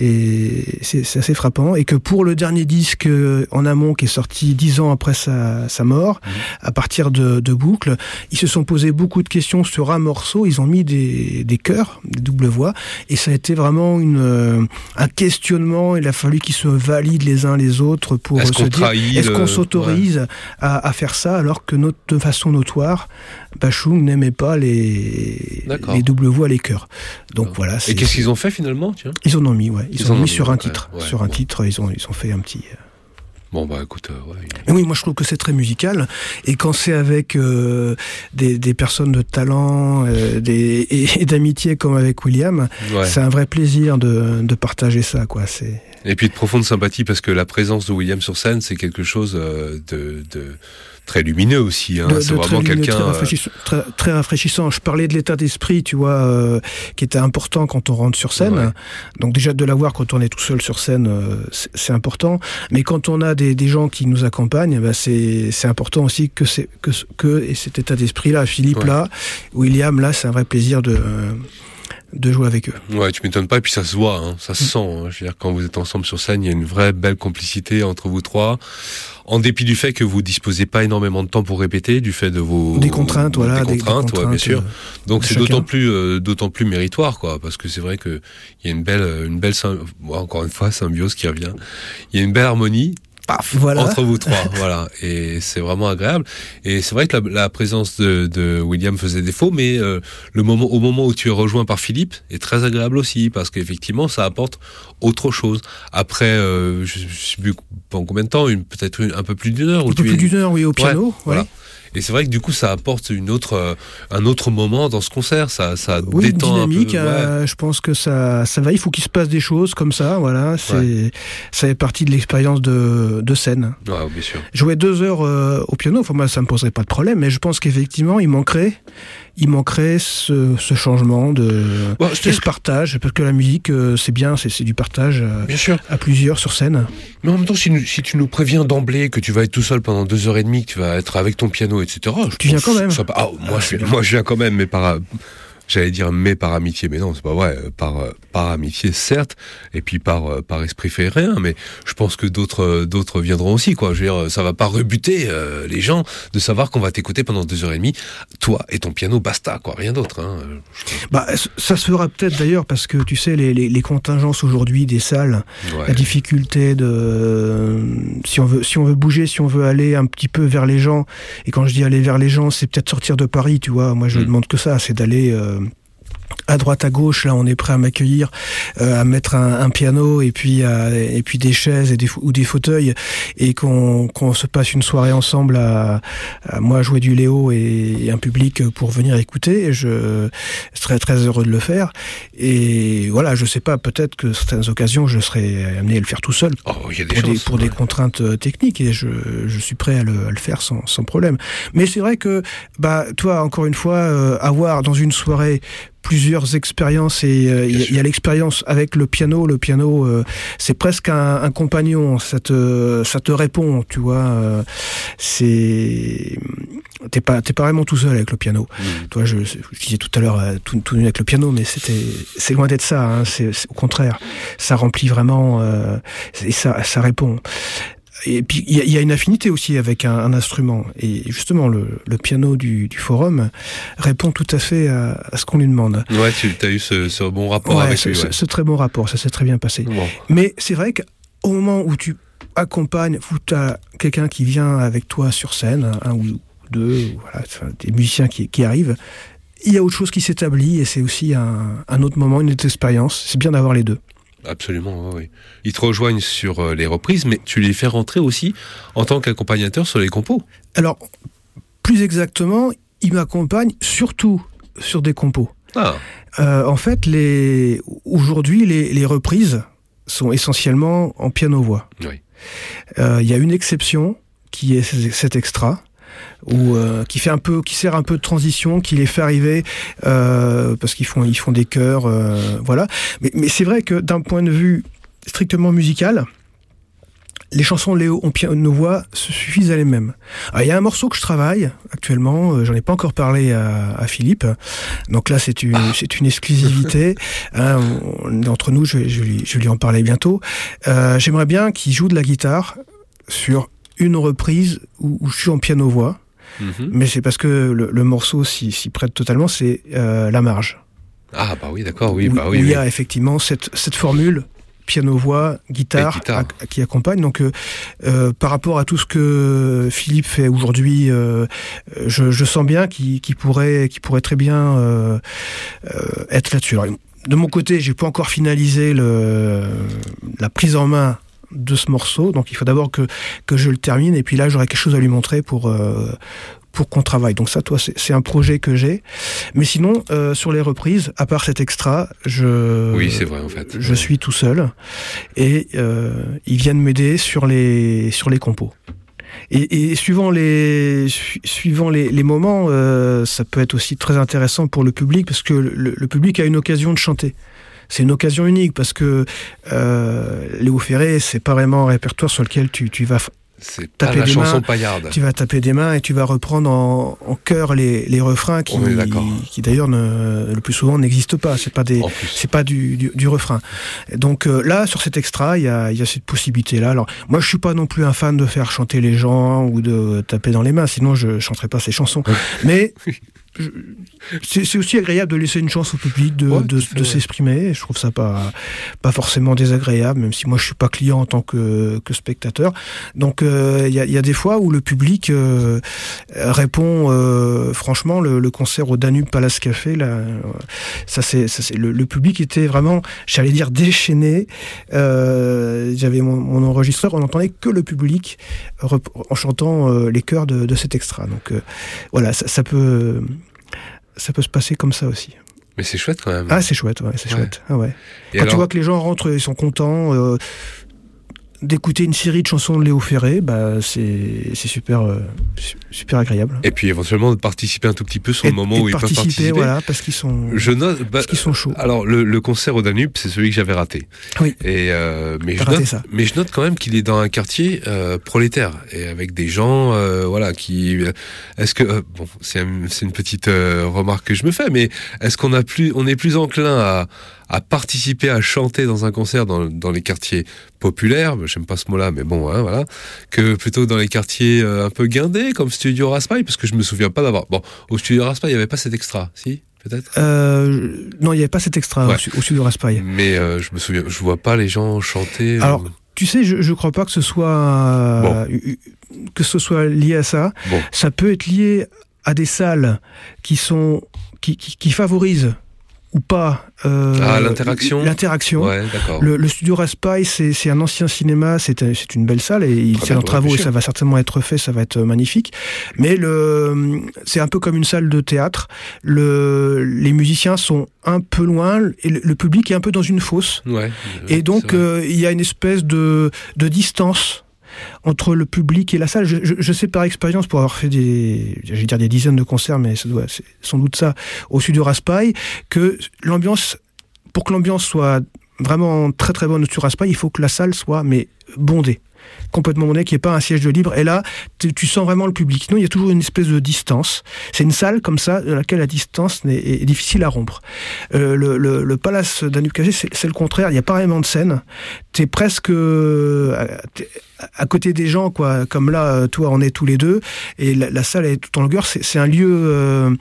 Et c'est, c'est assez frappant. Et que pour le dernier disque euh, en amont qui est sorti dix ans après sa, sa mort, mmh. à partir de, de Boucle, ils se sont posé beaucoup de questions sur un morceau. Ils ont mis des, des chœurs, des doubles voix, et ça a été vraiment une, euh, un questionnement. Il a fallu qu'ils se valident les uns les autres pour est-ce se dire est-ce le... qu'on s'autorise ouais. à, à faire ça, alors que notre, de façon notoire, Bashung n'aimait pas les, les doubles voix, les chœurs. Donc ouais. voilà. Et qu'est-ce qu'ils ont fait finalement, tiens ? Ils en ont mis, ouais. Ils, ils ont mis, mis sur un titre. Ouais, ouais, sur un bon. titre, ils ont, ils ont fait un petit. Euh... Bon bah écoute, euh, ouais. Mais oui, moi je trouve que c'est très musical. Et quand c'est avec euh, des, des personnes de talent, euh, des, et, et d'amitié comme avec William, ouais. c'est un vrai plaisir de, de partager ça, quoi. C'est. Et puis de profonde sympathie, parce que la présence de William sur scène, c'est quelque chose euh, de, de très lumineux aussi. Hein. De, c'est de vraiment très quelqu'un. Très rafraîchissant, très, très rafraîchissant. Je parlais de l'état d'esprit, tu vois, euh, qui était important quand on rentre sur scène. Ouais. Donc déjà de l'avoir quand on est tout seul sur scène, euh, c'est, c'est important. Mais quand on a des, des gens qui nous accompagnent, bah c'est, c'est important aussi que, c'est, que, que et cet état d'esprit-là, Philippe ouais. là, William là, c'est un vrai plaisir de. Euh, de jouer avec eux. Ouais, tu m'étonnes pas, et puis ça se voit, hein, ça se sent. Hein. Je veux dire, quand vous êtes ensemble sur scène, il y a une vraie belle complicité entre vous trois. En dépit du fait que vous disposez pas énormément de temps pour répéter, du fait de vos des contraintes, des voilà, contraintes, des, des contraintes ouais, bien sûr. Donc c'est chacun. d'autant plus, euh, d'autant plus méritoire, quoi, parce que c'est vrai que il y a une belle, une belle, encore une fois, symbiose qui revient. Il y a une belle harmonie. Paf, voilà. Entre vous trois, voilà, et c'est vraiment agréable. Et c'est vrai que la, la présence de, de William faisait défaut, mais euh, le moment, au moment où tu es rejoint par Philippe, est très agréable aussi, parce qu'effectivement, ça apporte autre chose. Après, euh, je, je sais plus pendant combien de temps, une, peut-être une, un peu plus d'une heure. Un peu plus es... d'une heure, oui, au piano. Ouais, voilà. Et c'est vrai que du coup, ça apporte une autre, euh, un autre moment dans ce concert. Ça, ça oui, détend dynamique, un peu. Euh, ouais. Je pense que ça, ça va. Il faut qu'il se passe des choses comme ça. Voilà, c'est, ouais. ça fait partie de l'expérience de, de scène. Ouais, bien sûr. Jouer deux heures euh, au piano, enfin moi, ça me poserait pas de problème. Mais je pense qu'effectivement, il manquerait, il manquerait ce, ce changement de, bon, et ce partage, parce que la musique, euh, c'est bien, c'est, c'est du partage euh, bien sûr. À plusieurs sur scène. Mais en même temps, si, si tu nous préviens d'emblée que tu vas être tout seul pendant deux heures et demie, que tu vas être avec ton piano, et cetera. Tu viens quand même. Ça, ah, moi, je, moi, je viens quand même, mais par, j'allais dire mais par amitié, mais non, c'est pas vrai. Par, par amitié, certes, et puis par, par esprit féréen, mais je pense que d'autres, d'autres viendront aussi, quoi. Je veux dire, ça va pas rebuter euh, les gens de savoir qu'on va t'écouter pendant deux heures et demie, toi et ton piano, basta, quoi, rien d'autre. Hein. Bah, ça se fera peut-être d'ailleurs parce que tu sais les, les, les contingences aujourd'hui des salles, ouais. La difficulté de si on veut si on veut bouger, si on veut aller un petit peu vers les gens. Et quand je dis aller vers les gens, c'est peut-être sortir de Paris, tu vois. Moi, je mmh. demande que ça, c'est d'aller euh, à droite à gauche, là on est prêt à m'accueillir, euh, à mettre un, un piano et puis à, et puis des chaises et des ou des fauteuils et qu'on qu'on se passe une soirée ensemble à, à moi jouer du Léo et, et un public pour venir écouter, et je serais très heureux de le faire. Et voilà, je sais pas, peut-être que certaines occasions je serais amené à le faire tout seul oh, y a des pour, chances, des, pour ouais. des contraintes techniques, et je, je suis prêt à le, à le faire sans, sans problème. Mais c'est vrai que bah toi encore une fois euh, avoir dans une soirée plusieurs expériences, et il euh, y, y a l'expérience avec le piano. Le piano, euh, c'est presque un, un compagnon. Ça te, ça te répond, tu vois. Euh, c'est, t'es pas, t'es pas vraiment tout seul avec le piano. Mmh. Toi, je, je disais tout à l'heure, euh, tout, tout nu avec le piano, mais c'était, c'est loin d'être ça. Hein, c'est, c'est au contraire, ça remplit vraiment euh, et ça, ça répond. Et puis il y, y a une affinité aussi avec un, un instrument, et justement le, le piano du, du forum répond tout à fait à, à ce qu'on lui demande. Ouais, tu as eu ce, ce bon rapport ouais, avec ce, lui. Ouais. Ce, ce très bon rapport, ça s'est très bien passé. Bon. Mais c'est vrai qu'au moment où tu accompagnes, où tu as quelqu'un qui vient avec toi sur scène, un ou deux, voilà, des musiciens qui, qui arrivent, il y a autre chose qui s'établit, et c'est aussi un, un autre moment, une autre expérience. C'est bien d'avoir les deux. Absolument, oui. Ils te rejoignent sur euh, les reprises, mais tu les fais rentrer aussi en tant qu'accompagnateur sur les compos. Alors, plus exactement, ils m'accompagnent surtout sur des compos. Ah. Euh, en fait, les... aujourd'hui, les, les reprises sont essentiellement en piano-voix. Oui. Euh, y a une exception qui est cet extra, ou euh, qui fait un peu, qui sert un peu de transition, qui les fait arriver euh, parce qu'ils font, ils font des chœurs, euh, voilà. Mais, mais c'est vrai que d'un point de vue strictement musical, les chansons de Léo en piano-voix se suffisent à elles-mêmes. Il y a un morceau que je travaille actuellement, euh, j'en ai pas encore parlé à, à Philippe, donc là c'est une, ah. c'est une exclusivité. Hein, on, entre nous, je, je, lui, je lui en parlais bientôt. Euh, j'aimerais bien qu'il joue de la guitare sur une reprise où, où je suis en piano-voix, mm-hmm. mais c'est parce que le, le morceau s'y, s'y prête totalement, c'est euh, La Marge. Ah bah oui, d'accord, oui, où, bah oui. Où il oui. y a effectivement cette, cette formule piano-voix, guitare, guitare. À, qui accompagne. Donc euh, euh, par rapport à tout ce que Philippe fait aujourd'hui, euh, je, je sens bien qu'il, qu'il, pourrait, qu'il pourrait très bien euh, euh, être là-dessus. Alors, de mon côté, j'ai pas encore finalisé le, la prise en main de ce morceau, donc il faut d'abord que, que je le termine, et puis là j'aurai quelque chose à lui montrer pour, euh, pour qu'on travaille. Donc ça, toi, c'est, c'est un projet que j'ai. Mais sinon, euh, sur les reprises, à part cet extra, je, oui, c'est vrai, en fait. je suis tout seul, et euh, ils viennent m'aider sur les, sur les compos. Et, et suivant les su, suivant les, les moments, euh, ça peut être aussi très intéressant pour le public, parce que le, le public a une occasion de chanter. C'est une occasion unique, parce que euh, Léo Ferré, c'est pas vraiment un répertoire sur lequel tu, tu vas c'est taper pas la des chanson mains, paillarde. Tu vas taper des mains et tu vas reprendre en, en chœur les, les refrains qui, qui d'ailleurs ne, le plus souvent n'existent pas. C'est pas des, c'est pas du, du, du refrain. Donc euh, là, sur cet extra, il y a, il y a cette possibilité-là. Alors moi, je suis pas non plus un fan de faire chanter les gens ou de taper dans les mains, sinon je chanterais pas ces chansons. Mais je, c'est, c'est aussi agréable de laisser une chance au public de, ouais, de, de s'exprimer. Je trouve ça pas, pas forcément désagréable, même si moi je suis pas client en tant que, que spectateur. Donc il euh, y, a, y a des fois où le public euh, répond euh, franchement. Le, le concert au Danube Palace Café, là, ça c'est, ça c'est le, le public était vraiment, j'allais dire, déchaîné. Euh, j'avais mon, mon enregistreur, on n'entendait que le public rep, en chantant euh, les chœurs de, de cet extra. Donc euh, voilà, ça, ça peut ça peut se passer comme ça aussi. Mais c'est chouette quand même. Ah, c'est chouette, ouais, c'est ouais. chouette. Ah, ouais. Et quand alors... tu vois que les gens rentrent, ils sont contents euh, d'écouter une série de chansons de Léo Ferré, bah c'est c'est super euh, super agréable. Et puis éventuellement de participer un tout petit peu sur et, le moment où ils peuvent participer. Voilà, parce qu'ils sont je note, bah, parce qu'ils sont chauds. Alors le, le concert au Danube, c'est celui que j'avais raté. Oui. Et euh, mais T'as je raté note, ça. mais je note quand même qu'il est dans un quartier euh, prolétaire et avec des gens, euh, voilà, qui. Est-ce que euh, bon, c'est un, c'est une petite euh, remarque que je me fais, mais est-ce qu'on a plus, on est plus enclin à à participer, à chanter dans un concert dans, dans les quartiers populaires, j'aime pas ce mot-là, mais bon, hein, voilà, que plutôt dans les quartiers euh, un peu guindés, comme Studio Raspail, parce que je me souviens pas d'avoir... Bon, au Studio Raspail, il y avait pas cet extra, si, peut-être euh, Non, il y avait pas cet extra ouais. au, au Studio Raspail. Mais euh, je me souviens, je vois pas les gens chanter... Alors, euh... tu sais, je, je crois pas que ce soit... Euh, bon. que ce soit lié à ça. Bon. Ça peut être lié à des salles qui sont... qui, qui, qui favorisent ou pas euh, ah, l'interaction l'interaction ouais, d'accord. Le, le studio Raspail, c'est, c'est un ancien cinéma, c'est, c'est une belle salle et il c'est en travaux et ça va certainement être fait, ça va être magnifique, mais le, c'est un peu comme une salle de théâtre. Le, les musiciens sont un peu loin et le, le public est un peu dans une fosse, ouais, et donc euh, il y a une espèce de, de distance entre le public et la salle. Je, je, je sais par expérience, pour avoir fait des, je vais dire des dizaines de concerts, mais ça doit, c'est sans doute ça, au studio Raspail, que l'ambiance, pour que l'ambiance soit vraiment très très bonne au studio Raspail, il faut que la salle soit mais bondée, complètement bondée, qu'il n'y ait pas un siège de libre. Et là, tu, tu sens vraiment le public. Sinon, il y a toujours une espèce de distance. C'est une salle comme ça, de laquelle la distance est, est difficile à rompre. Euh, le, le, le Palace Danube Café, c'est, c'est le contraire. Il n'y a pas vraiment de scène. T'es presque t'es à côté des gens, quoi. Comme là, toi, on est tous les deux. Et la, la salle est tout en longueur. C'est, c'est un lieu euh,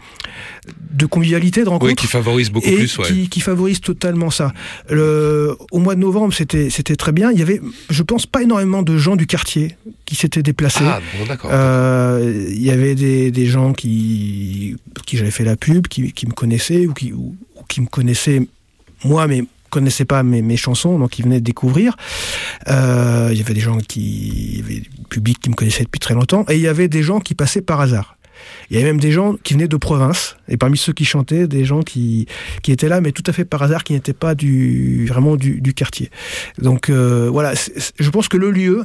de convivialité, de rencontre. Oui, qui favorise beaucoup et plus, ouais. Qui, qui favorise totalement ça. Le, au mois de novembre, c'était, c'était très bien. Il y avait, je pense, pas énormément de gens du quartier qui s'étaient déplacés. Ah, bon, d'accord. Euh, il y avait des, des gens qui, qui j'avais fait la pub, qui, qui me connaissaient, ou qui, ou, ou qui me connaissaient, moi, mais connaissaient pas mes, mes chansons, donc ils venaient de découvrir. Euh, il y avait des gens qui, il y avait du public qui me connaissait depuis très longtemps, et il y avait des gens qui passaient par hasard. Il y avait même des gens qui venaient de province, et parmi ceux qui chantaient, des gens qui, qui étaient là, mais tout à fait par hasard, qui n'étaient pas du, vraiment du, du quartier. Donc euh, voilà, c'est, c'est, je pense que le lieu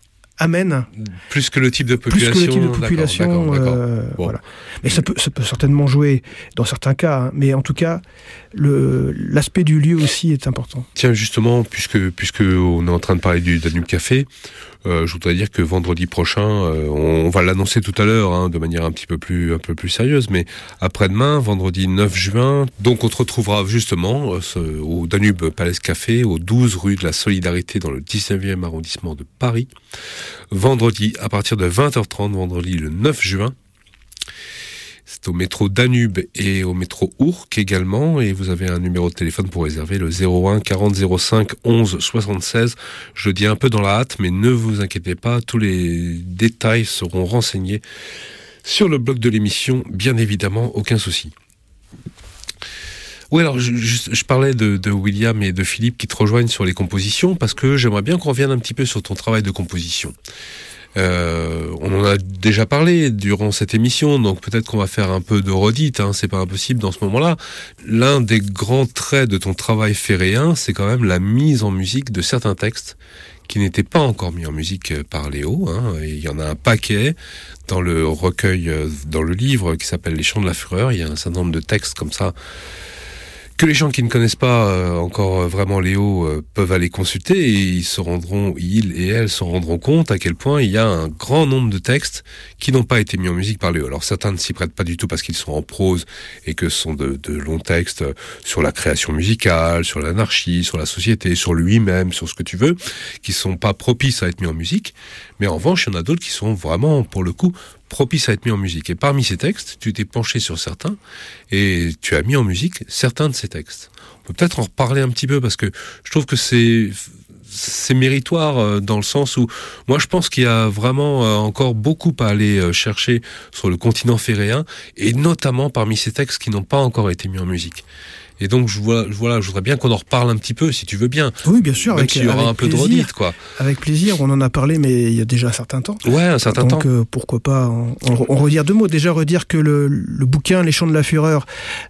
amène plus que le type de population. Plus que le type de population, d'accord, d'accord, d'accord. Euh, Bon. voilà. Mais ça peut, ça peut certainement jouer dans certains cas, hein, mais en tout cas, le, l'aspect du lieu aussi est important. Tiens, justement, puisque puisque on est en train de parler du Danube Café, euh, je voudrais dire que vendredi prochain, euh, on, on va l'annoncer tout à l'heure, hein, de manière un petit peu plus un peu plus sérieuse, mais après-demain, vendredi neuf juin, donc on se retrouvera justement euh, ce, au Danube Palace Café, au douze rue de la Solidarité, dans le dix-neuvième arrondissement de Paris. Vendredi, à partir de vingt heures trente, vendredi le neuf juin. C'est au métro Danube et au métro Ourcq également, et vous avez un numéro de téléphone pour réserver, le zéro un quarante zéro cinq onze soixante-seize. Je le dis un peu dans la hâte, mais ne vous inquiétez pas, tous les détails seront renseignés sur le blog de l'émission, bien évidemment, aucun souci. Oui, alors je, je, je parlais de, de William et de Philippe qui te rejoignent sur les compositions, parce que j'aimerais bien qu'on revienne un petit peu sur ton travail de composition. Euh, on en a déjà parlé durant cette émission, donc peut-être qu'on va faire un peu de redite, hein, c'est pas impossible dans ce moment-là. L'un des grands traits de ton travail ferréen, c'est quand même la mise en musique de certains textes qui n'étaient pas encore mis en musique par Léo, hein. Il y en a un paquet dans le recueil, dans le livre qui s'appelle Les Chants de la Fureur. Il y a un certain nombre de textes comme ça que les gens qui ne connaissent pas euh, encore vraiment Léo euh, peuvent aller consulter, et ils se rendront, ils et elles se rendront compte à quel point il y a un grand nombre de textes qui n'ont pas été mis en musique par Léo. Alors certains ne s'y prêtent pas du tout parce qu'ils sont en prose et que ce sont de, de longs textes sur la création musicale, sur l'anarchie, sur la société, sur lui-même, sur ce que tu veux, qui sont pas propices à être mis en musique. Mais en revanche, il y en a d'autres qui sont vraiment, pour le coup, propice à être mis en musique. Et parmi ces textes, tu t'es penché sur certains et tu as mis en musique certains de ces textes. On peut peut-être en reparler un petit peu, parce que je trouve que c'est, c'est méritoire dans le sens où moi je pense qu'il y a vraiment encore beaucoup à aller chercher sur le continent ferréen, et notamment parmi ces textes qui n'ont pas encore été mis en musique. Et donc, je, voilà, voilà, je voudrais bien qu'on en reparle un petit peu, si tu veux bien. Oui, bien sûr. Même avec, s'il y aura avec un peu plaisir, de redite, quoi. Avec plaisir, on en a parlé, mais il y a déjà un certain temps. Ouais, un certain donc, temps. Donc, euh, pourquoi pas en, en, en redire deux mots. Déjà, redire que le, le bouquin Les Chants de la Fureur